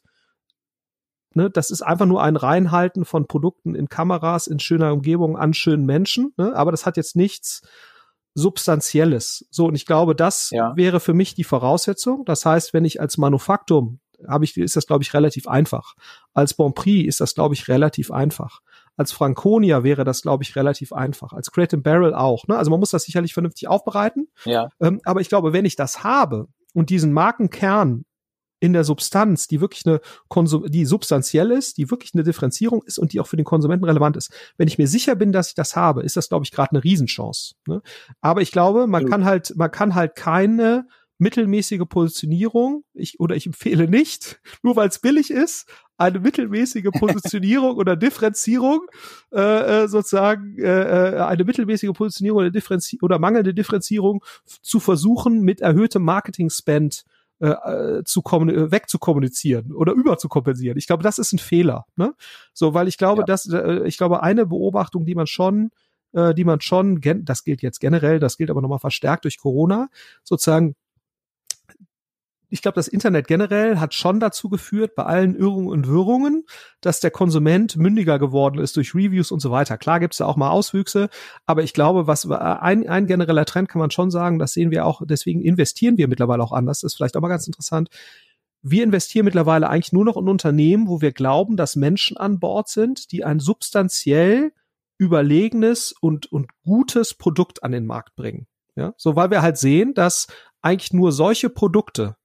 ne, das ist einfach nur ein Reinhalten von Produkten in Kameras, in schöner Umgebung, an schönen Menschen. Ne? Aber das hat jetzt nichts Substanzielles. So, und ich glaube, das ja. wäre für mich die Voraussetzung. Das heißt, wenn ich als Manufaktum, habe ich, ist das, glaube ich, relativ einfach. Als Bon Prix ist das, glaube ich, relativ einfach. Als Franconia wäre das, glaube ich, relativ einfach. Als Crate and Barrel auch. Ne? Also man muss das sicherlich vernünftig aufbereiten. Ja. Ähm, aber ich glaube, wenn ich das habe und diesen Markenkern in der Substanz, die wirklich eine Konsum- die substanziell ist, die wirklich eine Differenzierung ist und die auch für den Konsumenten relevant ist. Wenn ich mir sicher bin, dass ich das habe, ist das, glaube ich, gerade eine Riesenchance. Ne? Aber ich glaube, man ja. kann halt, man kann halt keine mittelmäßige Positionierung, ich oder ich empfehle nicht, nur weil es billig ist, eine mittelmäßige Positionierung oder Differenzierung, äh, sozusagen äh, eine mittelmäßige Positionierung oder, Differenzi- oder mangelnde Differenzierung f- zu versuchen, mit erhöhtem Marketing-Spend äh, zu kommun- wegzukommunizieren oder überzukompensieren. Ich glaube, das ist ein Fehler. Ne? So, weil ich glaube, ja. dass äh, ich glaube, eine Beobachtung, die man schon, äh, die man schon, gen- das gilt jetzt generell, das gilt aber nochmal verstärkt durch Corona, sozusagen. Ich glaube, das Internet generell hat schon dazu geführt, bei allen Irrungen und Wirrungen, dass der Konsument mündiger geworden ist durch Reviews und so weiter. Klar gibt es da auch mal Auswüchse, aber ich glaube, was ein, ein genereller Trend kann man schon sagen, das sehen wir auch, deswegen investieren wir mittlerweile auch anders. Das ist vielleicht auch mal ganz interessant. Wir investieren mittlerweile eigentlich nur noch in Unternehmen, wo wir glauben, dass Menschen an Bord sind, die ein substanziell überlegenes und, und gutes Produkt an den Markt bringen. Ja, so, weil wir halt sehen, dass eigentlich nur solche Produkte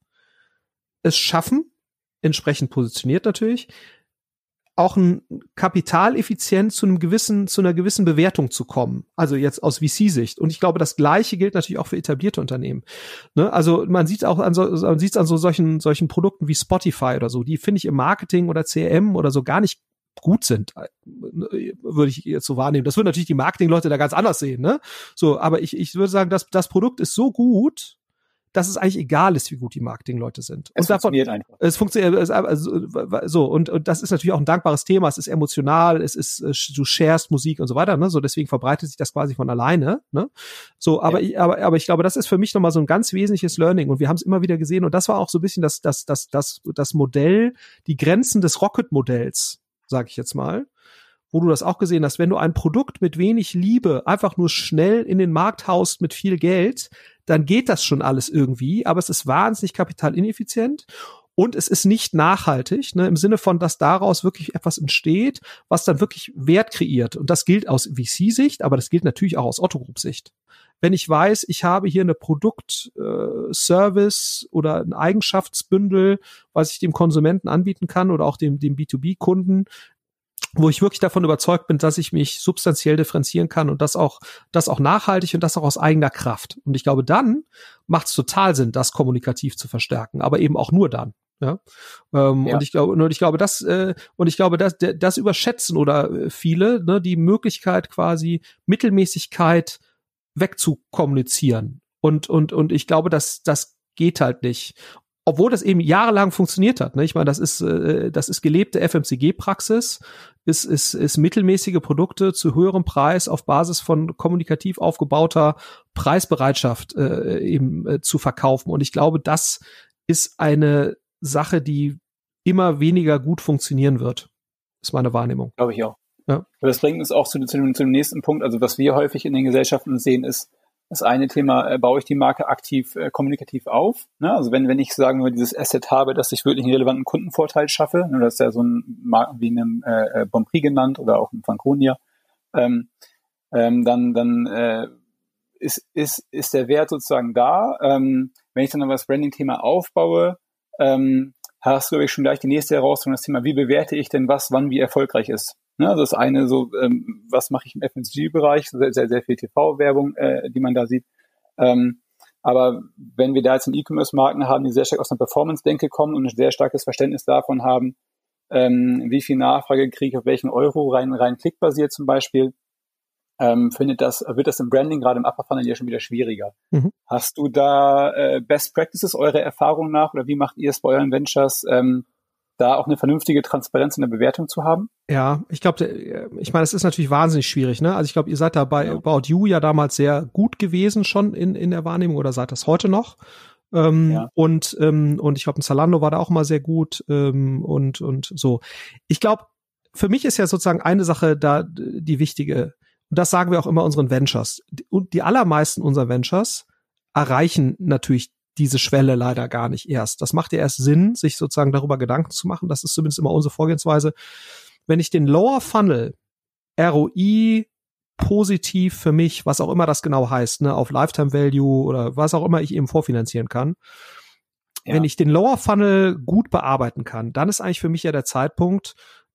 es schaffen, entsprechend positioniert natürlich, auch ein kapitaleffizient zu einem gewissen, zu einer gewissen Bewertung zu kommen. Also jetzt aus V C-Sicht. Und ich glaube, das Gleiche gilt natürlich auch für etablierte Unternehmen. Ne? Also man sieht auch an so, man sieht es an so solchen, solchen Produkten wie Spotify oder so, die finde ich im Marketing oder C R M oder so gar nicht gut sind, würde ich jetzt so wahrnehmen. Das würden natürlich die Marketingleute da ganz anders sehen, ne? So, aber ich, ich würde sagen, dass das Produkt ist so gut, dass es eigentlich egal ist, wie gut die Marketingleute sind. Es und davon, funktioniert einfach. Es funktioniert, es, also, so, und, und das ist natürlich auch ein dankbares Thema, es ist emotional, es ist, du sharest Musik und so weiter, ne, so, deswegen verbreitet sich das quasi von alleine, ne, so, aber ja. ich, aber, aber ich glaube, das ist für mich nochmal so ein ganz wesentliches Learning und wir haben es immer wieder gesehen und das war auch so ein bisschen das, das, das, das, das Modell, die Grenzen des Rocket-Modells, sag ich jetzt mal, wo du das auch gesehen hast, wenn du ein Produkt mit wenig Liebe einfach nur schnell in den Markt haust mit viel Geld, dann geht das schon alles irgendwie, aber es ist wahnsinnig kapitalineffizient und es ist nicht nachhaltig, ne, im Sinne von, dass daraus wirklich etwas entsteht, was dann wirklich Wert kreiert. Und das gilt aus V C-Sicht, aber das gilt natürlich auch aus Otto-Group-Sicht. Wenn ich weiß, ich habe hier eine Produkt, äh, Service oder ein Eigenschaftsbündel, was ich dem Konsumenten anbieten kann oder auch dem, dem B zwei B-Kunden, wo ich wirklich davon überzeugt bin, dass ich mich substanziell differenzieren kann und das auch, das auch nachhaltig und das auch aus eigener Kraft. Und ich glaube, dann macht es total Sinn, das kommunikativ zu verstärken, aber eben auch nur dann. Ja, ähm, ja. und ich glaube, und ich glaube, das äh, und ich glaube, das, das überschätzen oder viele, ne, die Möglichkeit quasi Mittelmäßigkeit wegzukommunizieren. Und und und ich glaube, dass das geht halt nicht. obwohl das eben jahrelang funktioniert hat. Ne? Ich meine, das ist äh, das ist gelebte F M C G-Praxis, ist ist ist mittelmäßige Produkte zu höherem Preis auf Basis von kommunikativ aufgebauter Preisbereitschaft äh, eben äh, zu verkaufen. Und ich glaube, das ist eine Sache, die immer weniger gut funktionieren wird. Ist meine Wahrnehmung. Glaube ich auch. Ja. Aber das bringt uns auch zu, zu, dem, zu dem nächsten Punkt. Also was wir häufig in den Gesellschaften sehen, ist das eine Thema, äh, baue ich die Marke aktiv äh, kommunikativ auf. Ne? Also wenn wenn ich, sagen wir, dieses Asset habe, dass ich wirklich einen relevanten Kundenvorteil schaffe, ne? Das ist ja so ein Marken wie einem äh, Bonprix genannt oder auch ein Franconia, ähm, ähm, dann dann äh, ist ist ist der Wert sozusagen da. Ähm, wenn ich dann aber das Branding-Thema aufbaue, ähm, hast du, glaube ich, schon gleich die nächste Herausforderung, das Thema, wie bewerte ich denn was, wann, wie erfolgreich ist. Ne? Also das eine, so, ähm, was mache ich im F M C G-Bereich, sehr, sehr, sehr viel T V-Werbung, äh, die man da sieht. Ähm, aber wenn wir da jetzt einen E-Commerce-Marken haben, die sehr stark aus einer Performance-Denke kommen und ein sehr starkes Verständnis davon haben, ähm, wie viel Nachfrage kriege ich auf welchen Euro, rein, rein klickbasiert zum Beispiel, ähm, findet das, wird das im Branding, gerade im Upper Funnel, ja schon wieder schwieriger. Mhm. Hast du da äh, Best Practices, eure Erfahrung nach, oder wie macht ihr es bei euren Ventures, ähm, da auch eine vernünftige Transparenz in der Bewertung zu haben? Ja, ich glaube, ich meine, es ist natürlich wahnsinnig schwierig, ne? Also ich glaube, ihr seid da bei ja. About You ja damals sehr gut gewesen schon in in der Wahrnehmung, oder seid das heute noch? Ähm, ja. Und ähm, und ich glaube, ein Zalando war da auch mal sehr gut ähm, und und so. Ich glaube, für mich ist ja sozusagen eine Sache da die wichtige. Und das sagen wir auch immer unseren Ventures. Und die allermeisten unserer Ventures erreichen natürlich diese Schwelle leider gar nicht erst. Das macht ja erst Sinn, sich sozusagen darüber Gedanken zu machen. Das ist zumindest immer unsere Vorgehensweise. Wenn ich den Lower Funnel R O I positiv für mich, was auch immer das genau heißt, ne, auf Lifetime Value oder was auch immer ich eben vorfinanzieren kann, ja. Wenn ich den Lower Funnel gut bearbeiten kann, dann ist eigentlich für mich ja der Zeitpunkt,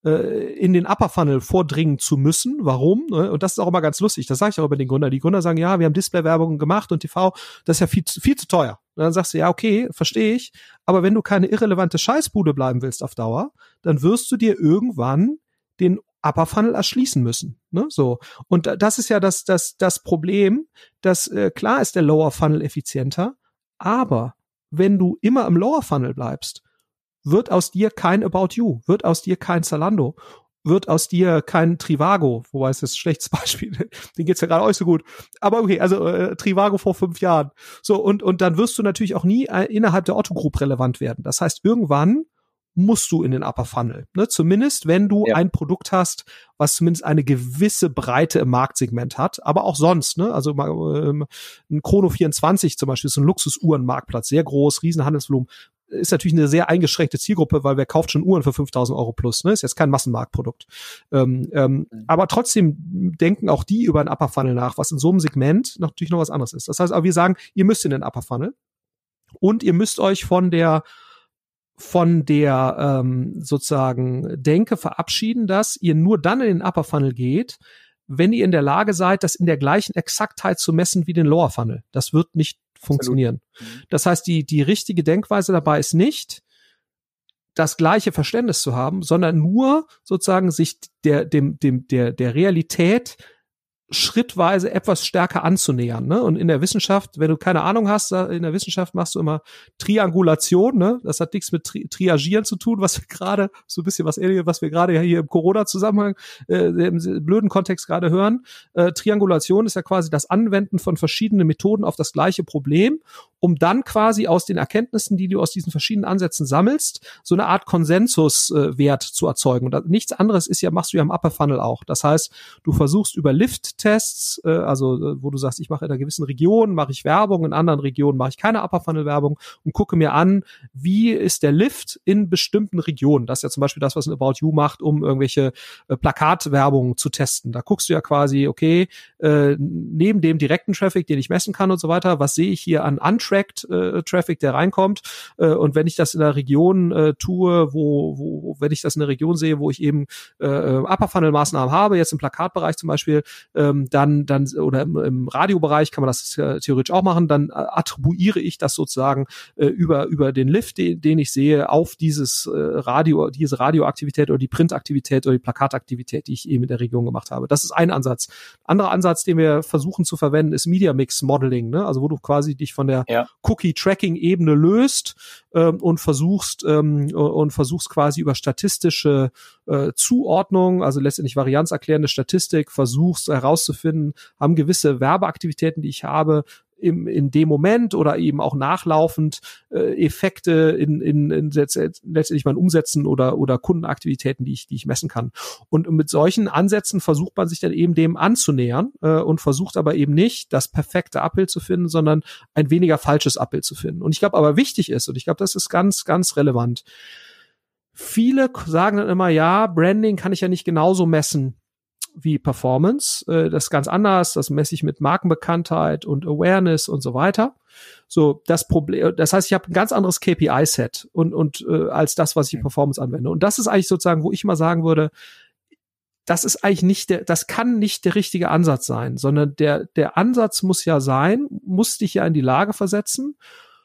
in den Upper Funnel vordringen zu müssen. Warum? Und das ist auch immer ganz lustig. Das sage ich auch über den Gründer. Die Gründer sagen, ja, wir haben Display-Werbung gemacht und T V, das ist ja viel, viel zu teuer. Und dann sagst du, ja, okay, verstehe ich. Aber wenn du keine irrelevante Scheißbude bleiben willst auf Dauer, dann wirst du dir irgendwann den Upper Funnel erschließen müssen. Ne? So. Und das ist ja das, das, das Problem, dass äh, klar ist der Lower Funnel effizienter, aber wenn du immer im Lower Funnel bleibst, wird aus dir kein About You, wird aus dir kein Zalando, wird aus dir kein Trivago, wobei es ist ein schlechtes Beispiel, den geht's ja gerade euch so gut. Aber okay, also äh, Trivago vor fünf Jahren. So, und und dann wirst du natürlich auch nie äh, innerhalb der Otto Group relevant werden. Das heißt, irgendwann musst du in den Upper Funnel. Ne? Zumindest, wenn du ja. ein Produkt hast, was zumindest eine gewisse Breite im Marktsegment hat, aber auch sonst. Ne? Also ähm, ein Chrono vierundzwanzig zum Beispiel ist ein Luxusuhrenmarktplatz, sehr groß, riesen Handelsvolumen. Ist natürlich eine sehr eingeschränkte Zielgruppe, weil wer kauft schon Uhren für fünftausend Euro plus, ne? Ist jetzt kein Massenmarktprodukt. Ähm, ähm, mhm. Aber trotzdem denken auch die über einen Upper Funnel nach, was in so einem Segment natürlich noch was anderes ist. Das heißt, aber wir sagen, ihr müsst in den Upper Funnel und ihr müsst euch von der von der ähm, sozusagen Denke verabschieden, dass ihr nur dann in den Upper Funnel geht, wenn ihr in der Lage seid, das in der gleichen Exaktheit zu messen wie den Lower Funnel. Das wird nicht funktionieren. Absolut. Das heißt, die die richtige Denkweise dabei ist nicht, das gleiche Verständnis zu haben, sondern nur sozusagen sich der dem dem der der Realität schrittweise etwas stärker anzunähern, ne? Und in der Wissenschaft, wenn du keine Ahnung hast, in der Wissenschaft machst du immer Triangulation, ne? Das hat nichts mit Tri- Triagieren zu tun, was wir gerade, so ein bisschen was ähnliches, was wir gerade ja hier im Corona-Zusammenhang, äh, im blöden Kontext gerade hören. Äh, Triangulation ist ja quasi das Anwenden von verschiedenen Methoden auf das gleiche Problem, um dann quasi aus den Erkenntnissen, die du aus diesen verschiedenen Ansätzen sammelst, so eine Art Konsensuswert äh, zu erzeugen. Und das, nichts anderes ist ja, machst du ja im Upper Funnel auch. Das heißt, du versuchst über Lift-Tests, äh, also äh, wo du sagst, ich mache in einer gewissen Region, mache ich Werbung, in anderen Regionen mache ich keine Upper Funnel Werbung und gucke mir an, wie ist der Lift in bestimmten Regionen. Das ist ja zum Beispiel das, was ein About You macht, um irgendwelche äh, Plakatwerbung zu testen. Da guckst du ja quasi, okay, äh, neben dem direkten Traffic, den ich messen kann und so weiter, was sehe ich hier an Untracked äh, Traffic, der reinkommt, äh, und wenn ich das in einer Region äh, tue, wo, wo, wenn ich das in einer Region sehe, wo ich eben äh, Upper Funnel Maßnahmen habe, jetzt im Plakatbereich zum Beispiel, ähm, dann, dann, oder im, im Radiobereich kann man das äh, theoretisch auch machen, dann äh, attribuiere ich das sozusagen äh, über, über den Lift, den, den ich sehe, auf dieses äh, Radio, diese Radioaktivität oder die Printaktivität oder die Plakataktivität, die ich eben in der Region gemacht habe. Das ist ein Ansatz. Anderer Ansatz, den wir versuchen zu verwenden, ist Media Mix Modeling, ne? Also wo du quasi dich von der ja. ja. Cookie-Tracking-Ebene löst ähm, und versuchst ähm, und versuchst quasi über statistische äh, Zuordnung, also letztendlich varianzerklärende Statistik, versuchst herauszufinden, haben gewisse Werbeaktivitäten, die ich habe, im, in dem Moment oder eben auch nachlaufend äh, Effekte in, in, in letztendlich mein Umsetzen oder oder Kundenaktivitäten, die ich die ich messen kann. Und mit solchen Ansätzen versucht man sich dann eben dem anzunähern äh, und versucht aber eben nicht das perfekte Abbild zu finden, sondern ein weniger falsches Abbild zu finden. Und ich glaube aber wichtig ist, und ich glaube, das ist ganz, ganz relevant. Viele sagen dann immer, ja, Branding kann ich ja nicht genauso messen wie Performance, äh, das ist ganz anders, das messe ich mit Markenbekanntheit und Awareness und so weiter. So, das Problem, das heißt, ich habe ein ganz anderes K P I-Set und und äh, als das, was ich in Performance anwende. Und das ist eigentlich sozusagen, wo ich mal sagen würde, das ist eigentlich nicht der, das kann nicht der richtige Ansatz sein, sondern der der Ansatz muss ja sein, muss dich ja in die Lage versetzen,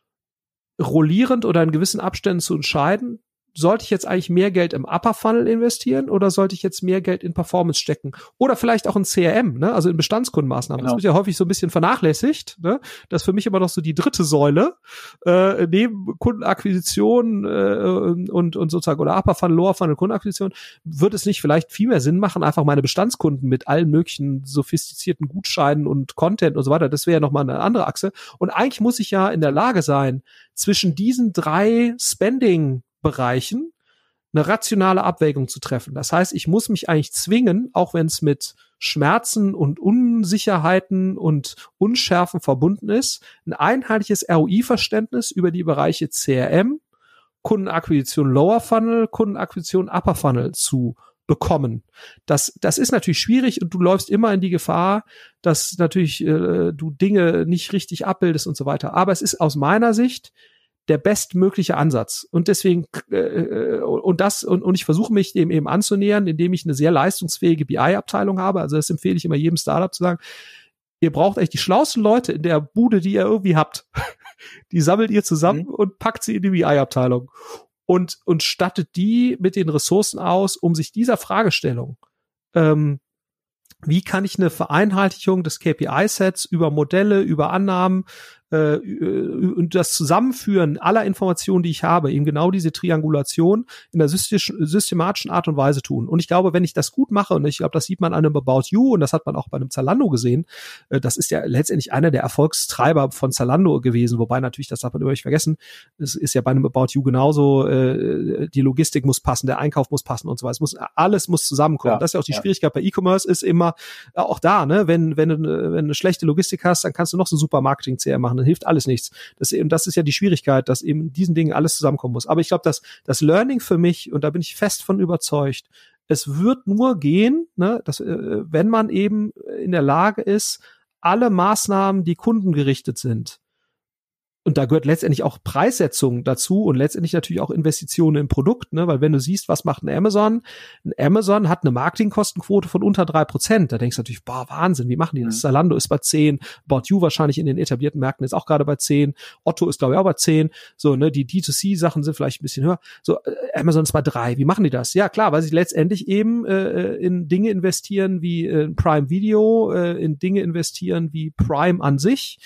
rollierend oder in gewissen Abständen zu entscheiden, sollte ich jetzt eigentlich mehr Geld im Upper Funnel investieren oder sollte ich jetzt mehr Geld in Performance stecken? Oder vielleicht auch in C R M, ne? Also in Bestandskundenmaßnahmen. Genau. Das wird ja häufig so ein bisschen vernachlässigt. Ne? Das ist für mich immer noch so die dritte Säule. Äh, neben Kundenakquisition äh, und, und sozusagen oder Upper Funnel, Lower Funnel Kundenakquisition wird es nicht vielleicht viel mehr Sinn machen, einfach meine Bestandskunden mit allen möglichen sophistizierten Gutscheinen und Content und so weiter. Das wäre ja nochmal eine andere Achse. Und eigentlich muss ich ja in der Lage sein, zwischen diesen drei Spending Bereichen eine rationale Abwägung zu treffen. Das heißt, ich muss mich eigentlich zwingen, auch wenn es mit Schmerzen und Unsicherheiten und Unschärfen verbunden ist, ein einheitliches R O I-Verständnis über die Bereiche C R M, Kundenakquisition Lower Funnel, Kundenakquisition Upper Funnel zu bekommen. Das, das ist natürlich schwierig und du läufst immer in die Gefahr, dass natürlich äh, du Dinge nicht richtig abbildest und so weiter. Aber es ist aus meiner Sicht der bestmögliche Ansatz. Und deswegen, äh, und das, und, und ich versuche mich dem eben anzunähern, indem ich eine sehr leistungsfähige B I-Abteilung habe. Also das empfehle ich immer jedem Startup zu sagen, ihr braucht echt die schlauesten Leute in der Bude, die ihr irgendwie habt. Die sammelt ihr zusammen mhm. und packt sie in die B I-Abteilung. Und, und stattet die mit den Ressourcen aus, um sich dieser Fragestellung, ähm, wie kann ich eine Vereinheitlichung des K P I-Sets über Modelle, über Annahmen äh, und das Zusammenführen aller Informationen, die ich habe, eben genau diese Triangulation in der systematischen Art und Weise tun. Und ich glaube, wenn ich das gut mache, und ich glaube, das sieht man an einem About You und das hat man auch bei einem Zalando gesehen, äh, das ist ja letztendlich einer der Erfolgstreiber von Zalando gewesen, wobei natürlich, das darf man immer nicht vergessen, es ist ja bei einem About You genauso, äh, die Logistik muss passen, der Einkauf muss passen und so weiter. Es muss, alles muss zusammenkommen. Ja, das ist ja auch die ja. Schwierigkeit bei E-Commerce, ist immer äh, auch da, ne, wenn, wenn, wenn du eine schlechte Logistik hast, dann kannst du noch so super Marketing-C R M machen, dann hilft alles nichts. Das, eben, das ist ja die Schwierigkeit, dass eben in diesen Dingen alles zusammenkommen muss. Aber ich glaube, dass das Learning für mich, und da bin ich fest von überzeugt, es wird nur gehen, ne, dass, äh, wenn man eben in der Lage ist, alle Maßnahmen, die kundengerichtet sind, und da gehört letztendlich auch Preissetzung dazu und letztendlich natürlich auch Investitionen im Produkt, ne? Weil wenn du siehst, was macht ein Amazon? Ein Amazon hat eine Marketingkostenquote von unter drei Prozent. Da denkst du natürlich, boah, Wahnsinn, wie machen die das? Mhm. Zalando ist bei zehn, About You wahrscheinlich in den etablierten Märkten ist auch gerade bei zehn, Otto ist glaube ich auch bei zehn, so, ne, die D zwei C-Sachen sind vielleicht ein bisschen höher. So, äh, Amazon ist bei drei. Wie machen die das? Ja, klar, weil sie letztendlich eben äh, in Dinge investieren wie äh, Prime Video, äh, in Dinge investieren wie Prime an sich,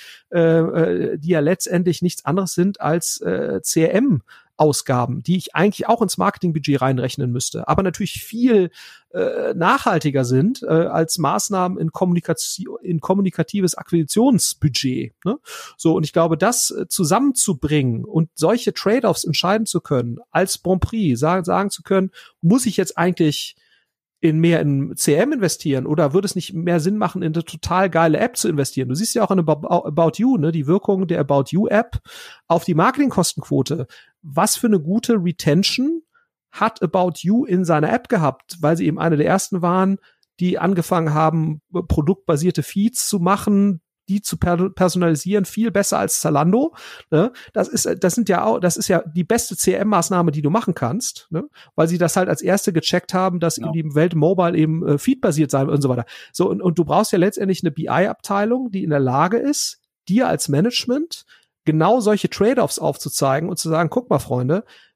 äh, die ja letztendlich nichts anderes sind als äh, C R M-Ausgaben, die ich eigentlich auch ins Marketingbudget reinrechnen müsste, aber natürlich viel äh, nachhaltiger sind äh, als Maßnahmen in Kommunikation, in kommunikatives Akquisitionsbudget. Ne? So, und ich glaube, das äh, zusammenzubringen und solche Trade-offs entscheiden zu können, als Bon Prix sagen, sagen zu können, muss ich jetzt eigentlich in mehr in C R M investieren oder würde es nicht mehr Sinn machen, in eine total geile App zu investieren? Du siehst ja auch in About You, ne, die Wirkung der About You App auf die Marketingkostenquote. Was für eine gute Retention hat About You in seiner App gehabt, weil sie eben eine der ersten waren, die angefangen haben, produktbasierte Feeds zu machen, die zu personalisieren, viel besser als Zalando. Ne? Das ist, das sind ja auch, das ist ja die beste C R M-Maßnahme, die du machen kannst, ne? Weil sie das halt als erste gecheckt haben, dass genau. in die Welt Mobile eben äh, feedbasiert sein und so weiter. So, und, und du brauchst ja letztendlich eine B I-Abteilung, die in der Lage ist, dir als Management genau solche Trade-offs aufzuzeigen und zu sagen, guck mal, Freunde,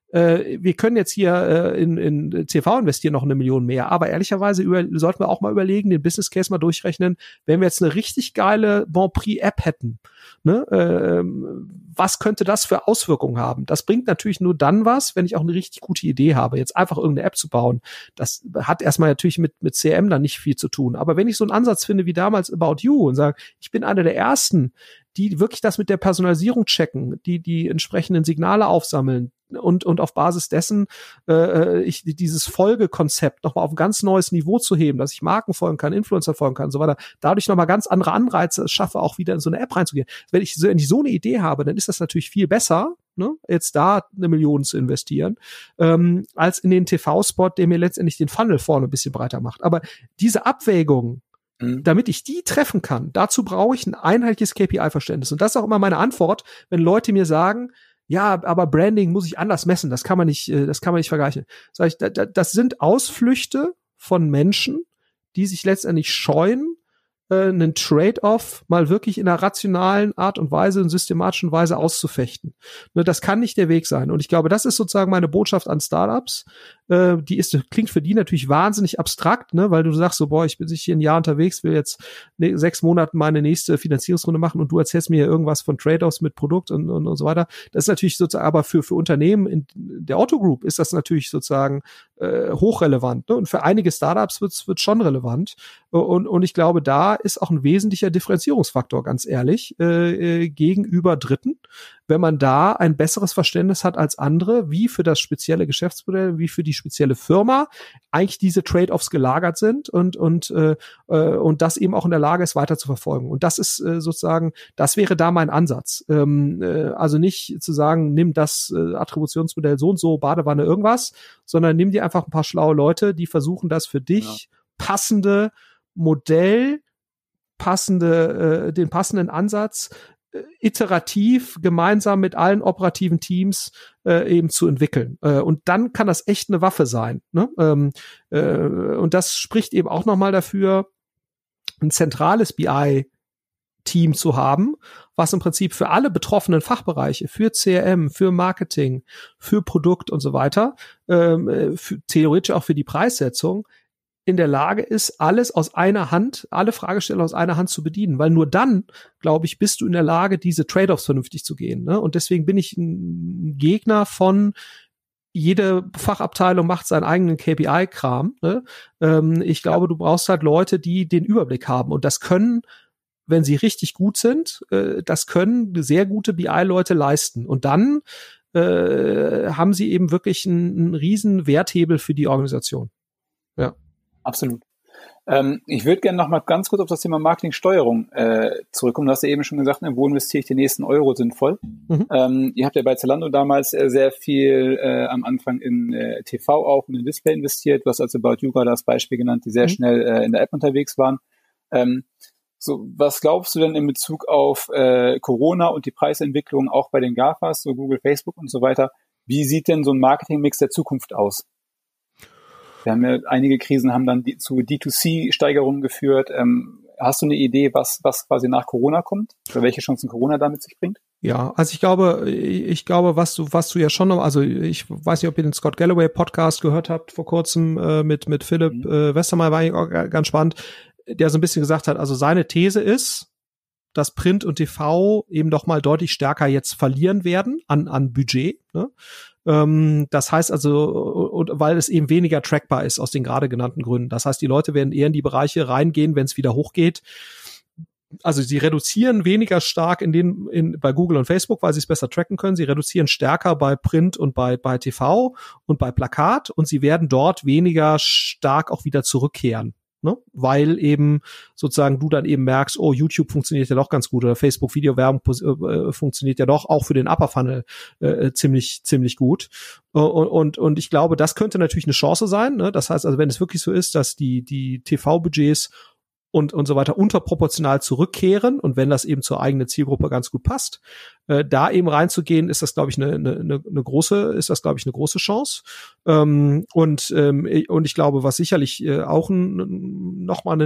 äh, wir können jetzt hier äh, in, in C V investieren noch eine Million mehr, aber ehrlicherweise über, sollten wir auch mal überlegen, den Business Case mal durchrechnen, wenn wir jetzt eine richtig geile Bon Prix App hätten, ne, äh, was könnte das für Auswirkungen haben? Das bringt natürlich nur dann was, wenn ich auch eine richtig gute Idee habe, jetzt einfach irgendeine App zu bauen. Das hat erstmal natürlich mit, mit C R M dann nicht viel zu tun, aber wenn ich so einen Ansatz finde wie damals About You und sage, ich bin einer der Ersten, die wirklich das mit der Personalisierung checken, die die entsprechenden Signale aufsammeln und und auf Basis dessen äh, ich dieses Folgekonzept nochmal auf ein ganz neues Niveau zu heben, dass ich Marken folgen kann, Influencer folgen kann und so weiter, dadurch nochmal ganz andere Anreize schaffe, auch wieder in so eine App reinzugehen. Wenn ich, wenn ich so eine Idee habe, dann ist das natürlich viel besser, ne, jetzt da eine Million zu investieren, ähm, als in den T V-Spot, der mir letztendlich den Funnel vorne ein bisschen breiter macht. Aber diese Abwägung, damit ich die treffen kann, dazu brauche ich ein einheitliches K P I-Verständnis. Und das ist auch immer meine Antwort, wenn Leute mir sagen, ja, aber Branding muss ich anders messen, das kann man nicht, das kann man nicht vergleichen. Sag ich, das sind Ausflüchte von Menschen, die sich letztendlich scheuen, einen Trade-off mal wirklich in einer rationalen Art und Weise, in systematischen Weise auszufechten. Das kann nicht der Weg sein. Und ich glaube, das ist sozusagen meine Botschaft an Startups. Die ist, klingt für die natürlich wahnsinnig abstrakt, ne, weil du sagst so, boah, ich bin hier ein Jahr unterwegs, will jetzt ne, sechs Monaten meine nächste Finanzierungsrunde machen und du erzählst mir irgendwas von Trade-offs mit Produkt und, und, und so weiter. Das ist natürlich sozusagen, aber für, für Unternehmen in der Otto Group ist das natürlich sozusagen äh, hochrelevant, ne? Und für einige Startups wird's, wird's schon relevant. Und, und ich glaube, da ist auch ein wesentlicher Differenzierungsfaktor, ganz ehrlich, äh, äh, gegenüber Dritten, wenn man da ein besseres Verständnis hat als andere, wie für das spezielle Geschäftsmodell, wie für die spezielle Firma eigentlich diese Trade-offs gelagert sind und und äh, und das eben auch in der Lage ist, weiter zu verfolgen. Und das ist äh, sozusagen, das wäre da mein Ansatz. Ähm, äh, also nicht zu sagen, nimm das äh, Attributionsmodell so und so, Badewanne, irgendwas, sondern nimm dir einfach ein paar schlaue Leute, die versuchen, das für dich ja. passende Modell, passende, äh, den passenden Ansatz äh, iterativ gemeinsam mit allen operativen Teams äh, eben zu entwickeln. Äh, und dann kann das echt eine Waffe sein. Ne? Ähm, äh, und das spricht eben auch nochmal dafür, ein zentrales B I-Team zu haben, was im Prinzip für alle betroffenen Fachbereiche, für C R M, für Marketing, für Produkt und so weiter, ähm, für, theoretisch auch für die Preissetzung, in der Lage ist, alles aus einer Hand, alle Fragestellungen aus einer Hand zu bedienen. Weil nur dann, glaube ich, bist du in der Lage, diese Trade-offs vernünftig zu gehen. Ne? Und deswegen bin ich ein Gegner von, jede Fachabteilung macht seinen eigenen K P I-Kram. Ne? Ähm, ich glaube, ja. du brauchst halt Leute, die den Überblick haben. Und das können, wenn sie richtig gut sind, äh, das können sehr gute B I-Leute leisten. Und dann äh, haben sie eben wirklich einen, einen riesen Werthebel für die Organisation. Ja. Absolut. Ähm, ich würde gerne noch mal ganz kurz auf das Thema Marketingsteuerung äh, zurückkommen. Du hast ja eben schon gesagt, ne, wo investiere ich den nächsten Euro sinnvoll? Mhm. Ähm, ihr habt ja bei Zalando damals äh, sehr viel äh, am Anfang in äh, T V auch und in Display investiert. Du hast also About You gerade als Beispiel genannt, die sehr mhm. schnell äh, in der App unterwegs waren. Ähm, so, was glaubst du denn in Bezug auf äh, Corona und die Preisentwicklung auch bei den GAFAs, so Google, Facebook und so weiter? Wie sieht denn so ein Marketingmix der Zukunft aus? Wir haben ja, einige Krisen haben dann die, zu D zwei C-Steigerungen geführt. Ähm, hast du eine Idee, was, was quasi nach Corona kommt? Oder welche Chancen Corona da mit sich bringt? Ja, also ich glaube, ich glaube, was du, was du ja schon noch, also ich weiß nicht, ob ihr den Scott Galloway Podcast gehört habt vor kurzem äh, mit, mit Philipp mhm. äh, Westermeier, war eigentlich auch ganz spannend, der so ein bisschen gesagt hat, also seine These ist, dass Print und T V eben doch mal deutlich stärker jetzt verlieren werden an, an Budget, ne? Das heißt also, und weil es eben weniger trackbar ist aus den gerade genannten Gründen. Das heißt, die Leute werden eher in die Bereiche reingehen, wenn es wieder hochgeht. Also sie reduzieren weniger stark in den in bei Google und Facebook, weil sie es besser tracken können. Sie reduzieren stärker bei Print und bei bei T V und bei Plakat und sie werden dort weniger stark auch wieder zurückkehren. Ne? Weil eben sozusagen du dann eben merkst, oh, YouTube funktioniert ja doch ganz gut oder Facebook Videowerbung äh, funktioniert ja doch auch für den Upper Funnel äh, ziemlich ziemlich gut und, und und ich glaube, das könnte natürlich eine Chance sein. Ne? Das heißt also, wenn es wirklich so ist, dass die die T V-Budgets und und so weiter unterproportional zurückkehren und wenn das eben zur eigenen Zielgruppe ganz gut passt, äh, da eben reinzugehen, ist das, glaube ich, eine eine eine große, ist das, glaube ich, eine große Chance. Ähm, und ähm, und ich glaube, was sicherlich äh, auch ein, noch mal ein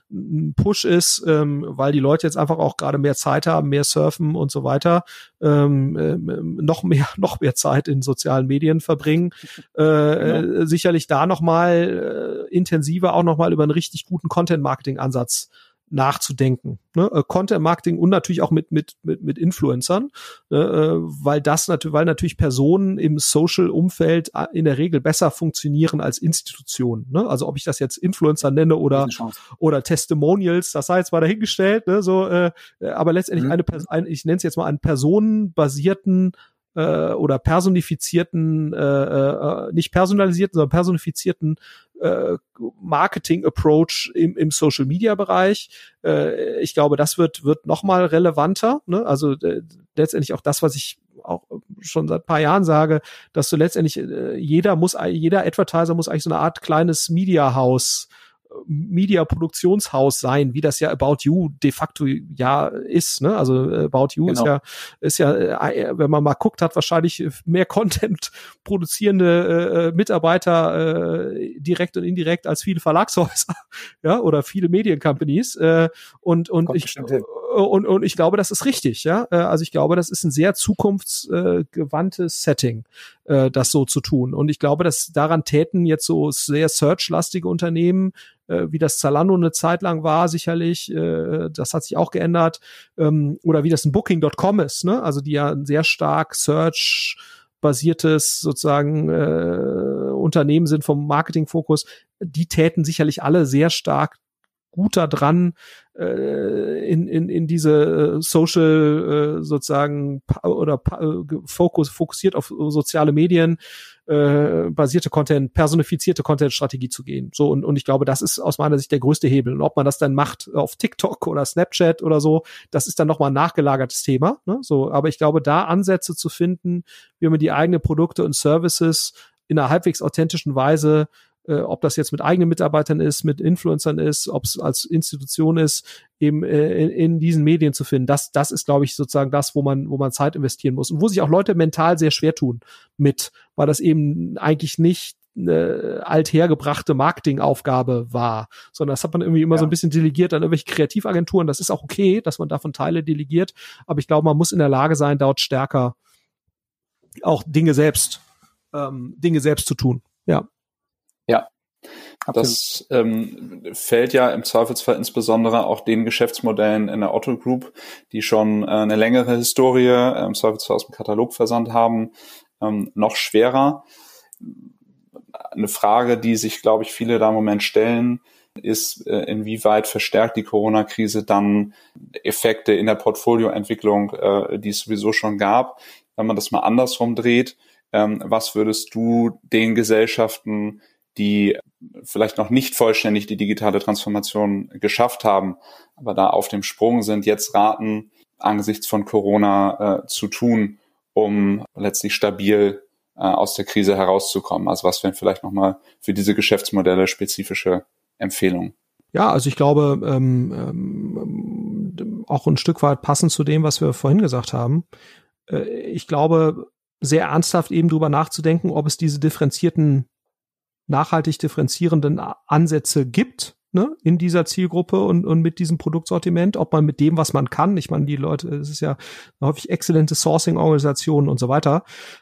ein Push ist, ähm, weil die Leute jetzt einfach auch gerade mehr Zeit haben, mehr surfen und so weiter, ähm, ähm, noch mehr noch mehr Zeit in sozialen Medien verbringen, äh, genau. äh, sicherlich da nochmal äh, intensiver auch nochmal über einen richtig guten Content-Marketing-Ansatz nachzudenken, ne? Content Marketing und natürlich auch mit mit mit mit Influencern, ne? weil das natürlich weil natürlich Personen im Social Umfeld in der Regel besser funktionieren als Institutionen, ne? Also ob ich das jetzt Influencer nenne oder oder Testimonials, das sei jetzt mal dahingestellt, ne? So, äh, aber letztendlich mhm. eine, eine ich nenne es jetzt mal einen personenbasierten äh, oder personifizierten, äh, äh, nicht personalisierten, sondern personifizierten äh, Marketing-Approach im, im Social-Media-Bereich. Äh, ich glaube, das wird wird noch mal relevanter. Ne? Also äh, letztendlich auch das, was ich auch schon seit ein paar Jahren sage, dass du letztendlich äh, jeder muss, jeder Advertiser muss eigentlich so eine Art kleines Media-House Media-Produktionshaus sein, wie das ja About You de facto ja ist, ne? Also About You genau. ist ja, ist ja, wenn man mal guckt, hat wahrscheinlich mehr Content produzierende äh, Mitarbeiter äh, direkt und indirekt als viele Verlagshäuser, ja, oder viele Mediencompanies. Äh, und und Kommt ich und und ich glaube, das ist richtig, ja. Also ich glaube, das ist ein sehr zukunftsgewandtes Setting, äh, das so zu tun. Und ich glaube, dass daran täten jetzt so sehr search-lastige Unternehmen, äh, wie das Zalando eine Zeit lang war, sicherlich, äh, das hat sich auch geändert, ähm, oder wie das ein Booking Punkt com ist, ne? Also die ja ein sehr stark Search-basiertes sozusagen äh, Unternehmen sind vom Marketingfokus, die täten sicherlich alle sehr stark gut da dran, äh, in, in, in diese Social äh, sozusagen oder äh, Fokus, fokussiert auf soziale Medien, äh, basierte Content, personifizierte Content-Strategie zu gehen. So, und, und ich glaube, das ist aus meiner Sicht der größte Hebel. Und ob man das dann macht auf TikTok oder Snapchat oder so, das ist dann nochmal ein nachgelagertes Thema. Ne? So, aber ich glaube, da Ansätze zu finden, wie man die eigenen Produkte und Services in einer halbwegs authentischen Weise, Äh, ob das jetzt mit eigenen Mitarbeitern ist, mit Influencern ist, ob es als Institution ist, eben äh, in, in diesen Medien zu finden. Das, das ist, glaube ich, sozusagen das, wo man, wo man Zeit investieren muss und wo sich auch Leute mental sehr schwer tun mit, weil das eben eigentlich nicht eine althergebrachte Marketingaufgabe war, sondern das hat man irgendwie immer ja. so ein bisschen delegiert an irgendwelche Kreativagenturen. Das ist auch okay, dass man davon Teile delegiert, aber ich glaube, man muss in der Lage sein, dort stärker auch Dinge selbst, ähm, Dinge selbst zu tun. Ja. Ja, das ähm, fällt ja im Zweifelsfall insbesondere auch den Geschäftsmodellen in der Otto Group, die schon äh, eine längere Historie äh, im Zweifelsfall aus dem Katalogversand haben, ähm, noch schwerer. Eine Frage, die sich, glaube ich, viele da im Moment stellen, ist, äh, inwieweit verstärkt die Corona-Krise dann Effekte in der Portfolioentwicklung, äh, die es sowieso schon gab. Wenn man das mal andersrum dreht, ähm, was würdest du den Gesellschaften, die vielleicht noch nicht vollständig die digitale Transformation geschafft haben, aber da auf dem Sprung sind, jetzt raten, angesichts von Corona äh, zu tun, um letztlich stabil äh, aus der Krise herauszukommen? Also was wären vielleicht nochmal für diese Geschäftsmodelle spezifische Empfehlungen? Ja, also ich glaube, ähm, ähm, auch ein Stück weit passend zu dem, was wir vorhin gesagt haben. Äh, ich glaube, sehr ernsthaft eben drüber nachzudenken, ob es diese differenzierten nachhaltig differenzierenden Ansätze gibt, ne, in dieser Zielgruppe und, und mit diesem Produktsortiment, ob man mit dem, was man kann, ich meine, die Leute, es ist ja häufig exzellente Sourcing-Organisationen und so weiter,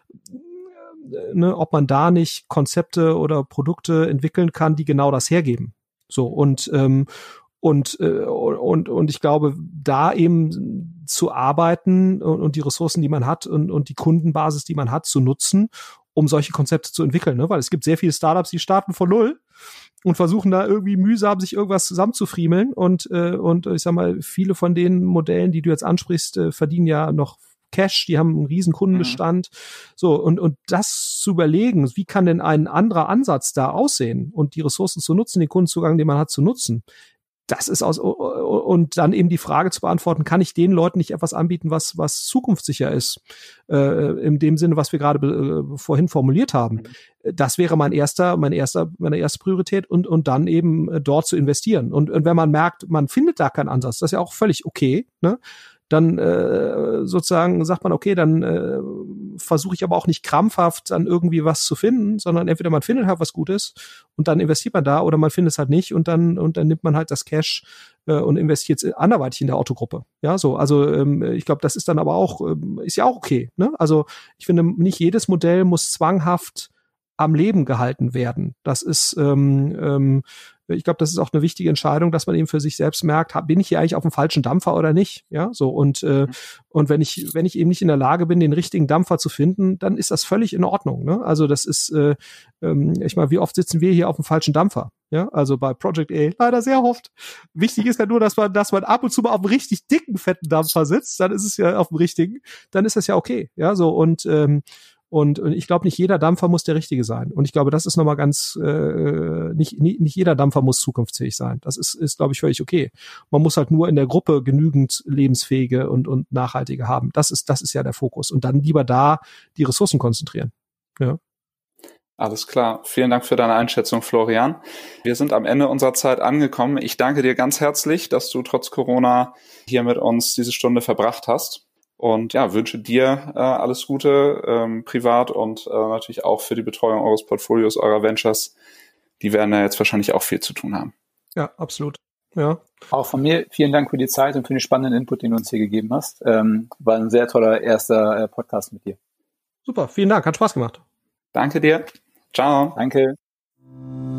ne, ob man da nicht Konzepte oder Produkte entwickeln kann, die genau das hergeben. So, und ähm, und äh, und und ich glaube, da eben zu arbeiten und, und die Ressourcen, die man hat und und die Kundenbasis, die man hat, zu nutzen, um solche Konzepte zu entwickeln, ne? Weil es gibt sehr viele Startups, die starten von null und versuchen da irgendwie mühsam sich irgendwas zusammenzufriemeln und äh, und ich sag mal, viele von den Modellen, die du jetzt ansprichst, äh, verdienen ja noch Cash, die haben einen riesen Kundenbestand. Mhm. So, und und das zu überlegen, wie kann denn ein anderer Ansatz da aussehen und die Ressourcen zu nutzen, den Kundenzugang, den man hat, zu nutzen. Das ist aus, und dann eben die Frage zu beantworten, kann ich den Leuten nicht etwas anbieten, was, was zukunftssicher ist, äh, in dem Sinne, was wir gerade äh, vorhin formuliert haben. Das wäre mein erster, mein erster, meine erste Priorität und, und dann eben äh, dort zu investieren. Und, und wenn man merkt, man findet da keinen Ansatz, das ist ja auch völlig okay, ne? dann äh, sozusagen sagt man, okay, dann äh, versuche ich aber auch nicht krampfhaft dann irgendwie was zu finden, sondern entweder man findet halt was Gutes und dann investiert man da oder man findet es halt nicht und dann und dann nimmt man halt das Cash äh, und investiert es anderweitig in der Autogruppe. Ja, so, also ähm, ich glaube, das ist dann aber auch, ähm, ist ja auch okay. Ne? Also ich finde, nicht jedes Modell muss zwanghaft am Leben gehalten werden. Das ist ähm, ähm, ich glaube, das ist auch eine wichtige Entscheidung, dass man eben für sich selbst merkt, bin ich hier eigentlich auf dem falschen Dampfer oder nicht? Ja, so und äh, und wenn ich wenn ich eben nicht in der Lage bin, den richtigen Dampfer zu finden, dann ist das völlig in Ordnung. Ne? Also das ist, äh, ähm, ich meine, wie oft sitzen wir hier auf dem falschen Dampfer? Ja, also bei Project A leider sehr oft. Wichtig ist ja nur, dass man, dass man ab und zu mal auf einem richtig dicken, fetten Dampfer sitzt. Dann ist es ja auf dem richtigen. Dann ist das ja okay. Ja, so und ähm, Und, und ich glaube, nicht jeder Dampfer muss der richtige sein. Und ich glaube, das ist nochmal ganz, äh, nicht, nicht, nicht jeder Dampfer muss zukunftsfähig sein. Das ist, ist glaube ich, völlig okay. Man muss halt nur in der Gruppe genügend lebensfähige und, und nachhaltige haben. Das ist, das ist ja der Fokus. Und dann lieber da die Ressourcen konzentrieren. Ja. Alles klar. Vielen Dank für deine Einschätzung, Florian. Wir sind am Ende unserer Zeit angekommen. Ich danke dir ganz herzlich, dass du trotz Corona hier mit uns diese Stunde verbracht hast. Und ja, wünsche dir äh, alles Gute, ähm, privat und äh, natürlich auch für die Betreuung eures Portfolios, eurer Ventures. Die werden ja jetzt wahrscheinlich auch viel zu tun haben. Ja, absolut. Ja. Auch von mir vielen Dank für die Zeit und für den spannenden Input, den du uns hier gegeben hast. Ähm, war ein sehr toller erster äh, Podcast mit dir. Super, vielen Dank, hat Spaß gemacht. Danke dir. Ciao. Danke.